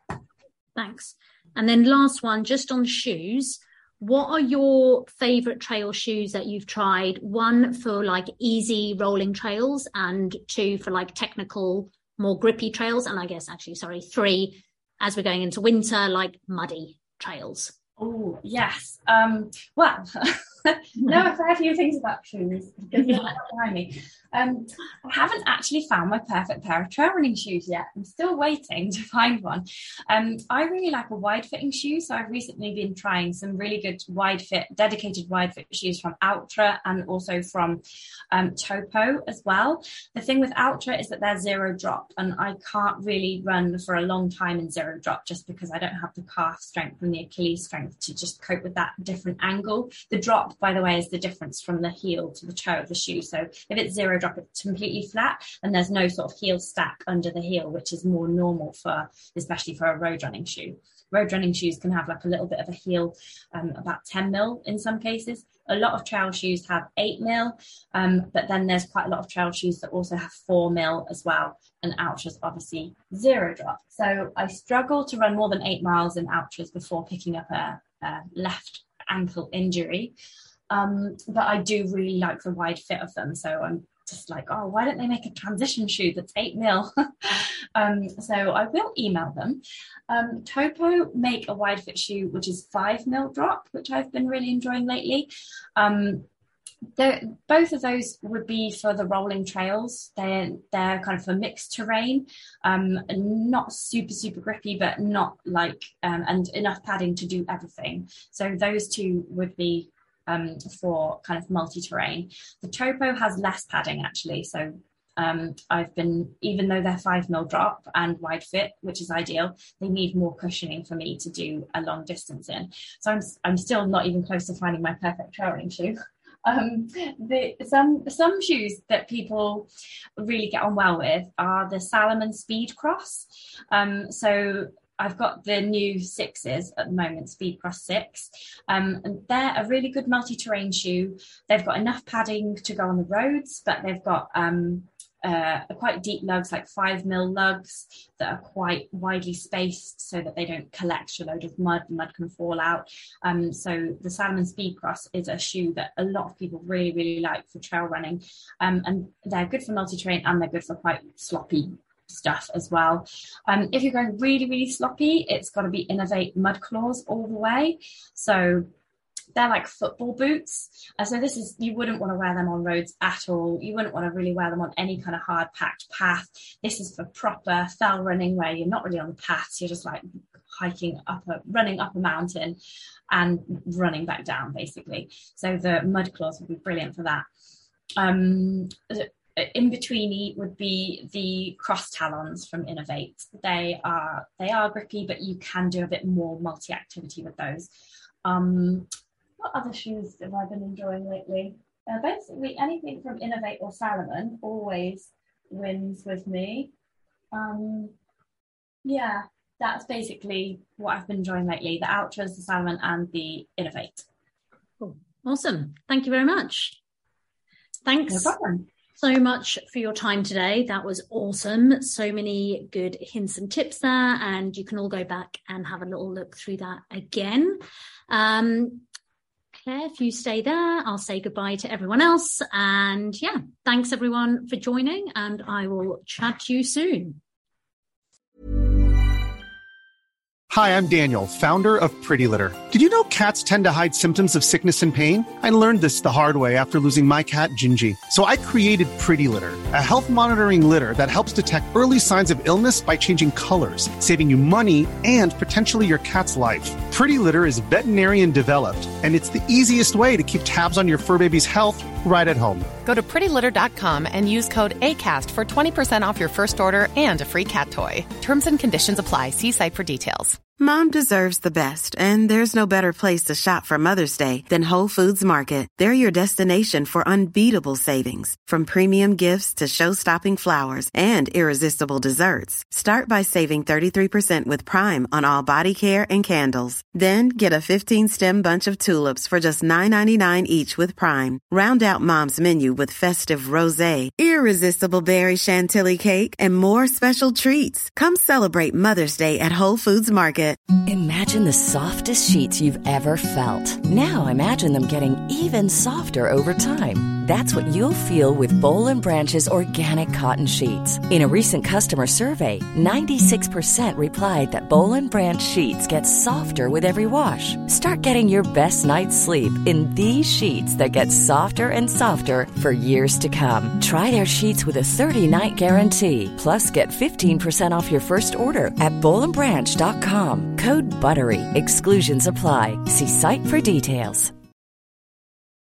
Thanks. And then last one, just on shoes, what are your favourite trail shoes that you've tried? One for like easy rolling trails, and 2 for like technical, more grippy trails. And I guess 3, as we're going into winter, like muddy trails. Oh, yes. Well, know a fair few things about shoes because they're not behind me. I haven't actually found my perfect pair of trail running shoes yet. I'm still waiting to find one. I really like a wide fitting shoe, so I've recently been trying some really good dedicated wide fit shoes from Altra, and also from Topo as well. The thing with Altra is that they're 0 drop, and I can't really run for a long time in 0 drop just because I don't have the calf strength and the Achilles strength to just cope with that different angle. The drop, by the way, is the difference from the heel to the toe of the shoe. So if it's 0 drop, it's completely flat, and there's no sort of heel stack under the heel, which is more normal especially for a road running shoe. Road running shoes can have like a little bit of a heel, about 10 mil in some cases. A lot of trail shoes have 8 mil, but then there's quite a lot of trail shoes that also have 4 mil as well. And Altra's obviously 0 drop. So I struggle to run more than 8 miles in Altra's before picking up a left ankle injury. But I do really like the wide fit of them. So I'm just like, oh, why don't they make a transition shoe that's 8 mil? So I will email them. Topo make a wide fit shoe, which is 5 mil drop, which I've been really enjoying lately. Both of those would be for the rolling trails. They're kind of for mixed terrain, not super grippy, but not like and enough padding to do everything. So those two would be for kind of multi-terrain. The Topo has less padding actually, so I've been, even though they're 5mm drop and wide fit, which is ideal, they need more cushioning for me to do a long distance in. So I'm still not even close to finding my perfect trail running shoe. Some shoes that people really get on well with are the Salomon Speed Cross. So I've got the new 6s at the moment, Speed Cross 6, and they're a really good multi-terrain shoe. They've got enough padding to go on the roads, but they've got quite deep lugs, like 5mm lugs that are quite widely spaced so that they don't collect a load of mud. Mud can fall out. So the Salomon Speed Cross is a shoe that a lot of people really, really like for trail running. And they're good for multi-terrain, and they're good for quite sloppy stuff as well. If you're going really, really sloppy, it's got to be Innovate Mud Claws all the way. So they're like football boots. So you wouldn't want to wear them on roads at all. You wouldn't want to really wear them on any kind of hard packed path. This is for proper fell running where you're not really on the paths. You're just like running up a mountain and running back down basically. So the Mud Claws would be brilliant for that. In between would be the Cross Talons from Innovate. They are grippy, but you can do a bit more multi-activity with those. What other shoes have I been enjoying lately? Basically anything from Innovate or Salomon always wins with me. Yeah, that's basically what I've been enjoying lately. The Altras, the Salomon and the Innovate. Cool. Awesome. Thank you very much. Thanks. No problem. So much for your time today. That was awesome. So many good hints and tips there, and you can all go back and have a little look through that again. Claire, if you stay there, I'll say goodbye to everyone else. And yeah, thanks everyone for joining, and I will chat to you soon. Hi, I'm Daniel, founder of Pretty Litter. Did you know cats tend to hide symptoms of sickness and pain? I learned this the hard way after losing my cat, Gingy. So I created Pretty Litter, a health monitoring litter that helps detect early signs of illness by changing colors, saving you money and potentially your cat's life. Pretty Litter is veterinarian developed, and it's the easiest way to keep tabs on your fur baby's health right at home. Go to prettylitter.com and use code ACAST for 20% off your first order and a free cat toy. Terms and conditions apply. See site for details. Mom deserves the best, and there's no better place to shop for Mother's Day than Whole Foods Market. They're your destination for unbeatable savings, from premium gifts to show-stopping flowers and irresistible desserts. Start by saving 33% with Prime on all body care and candles. Then get a 15-stem bunch of tulips for just $9.99 each with Prime. Round out Mom's menu with festive rosé, irresistible berry chantilly cake, and more special treats. Come celebrate Mother's Day at Whole Foods Market. Imagine the softest sheets you've ever felt. Now imagine them getting even softer over time. That's what you'll feel with Boll & Branch's organic cotton sheets. In a recent customer survey, 96% replied that Boll & Branch sheets get softer with every wash. Start getting your best night's sleep in these sheets that get softer and softer for years to come. Try their sheets with a 30-night guarantee. Plus, get 15% off your first order at bollandbranch.com. Code BUTTERY. Exclusions apply. See site for details.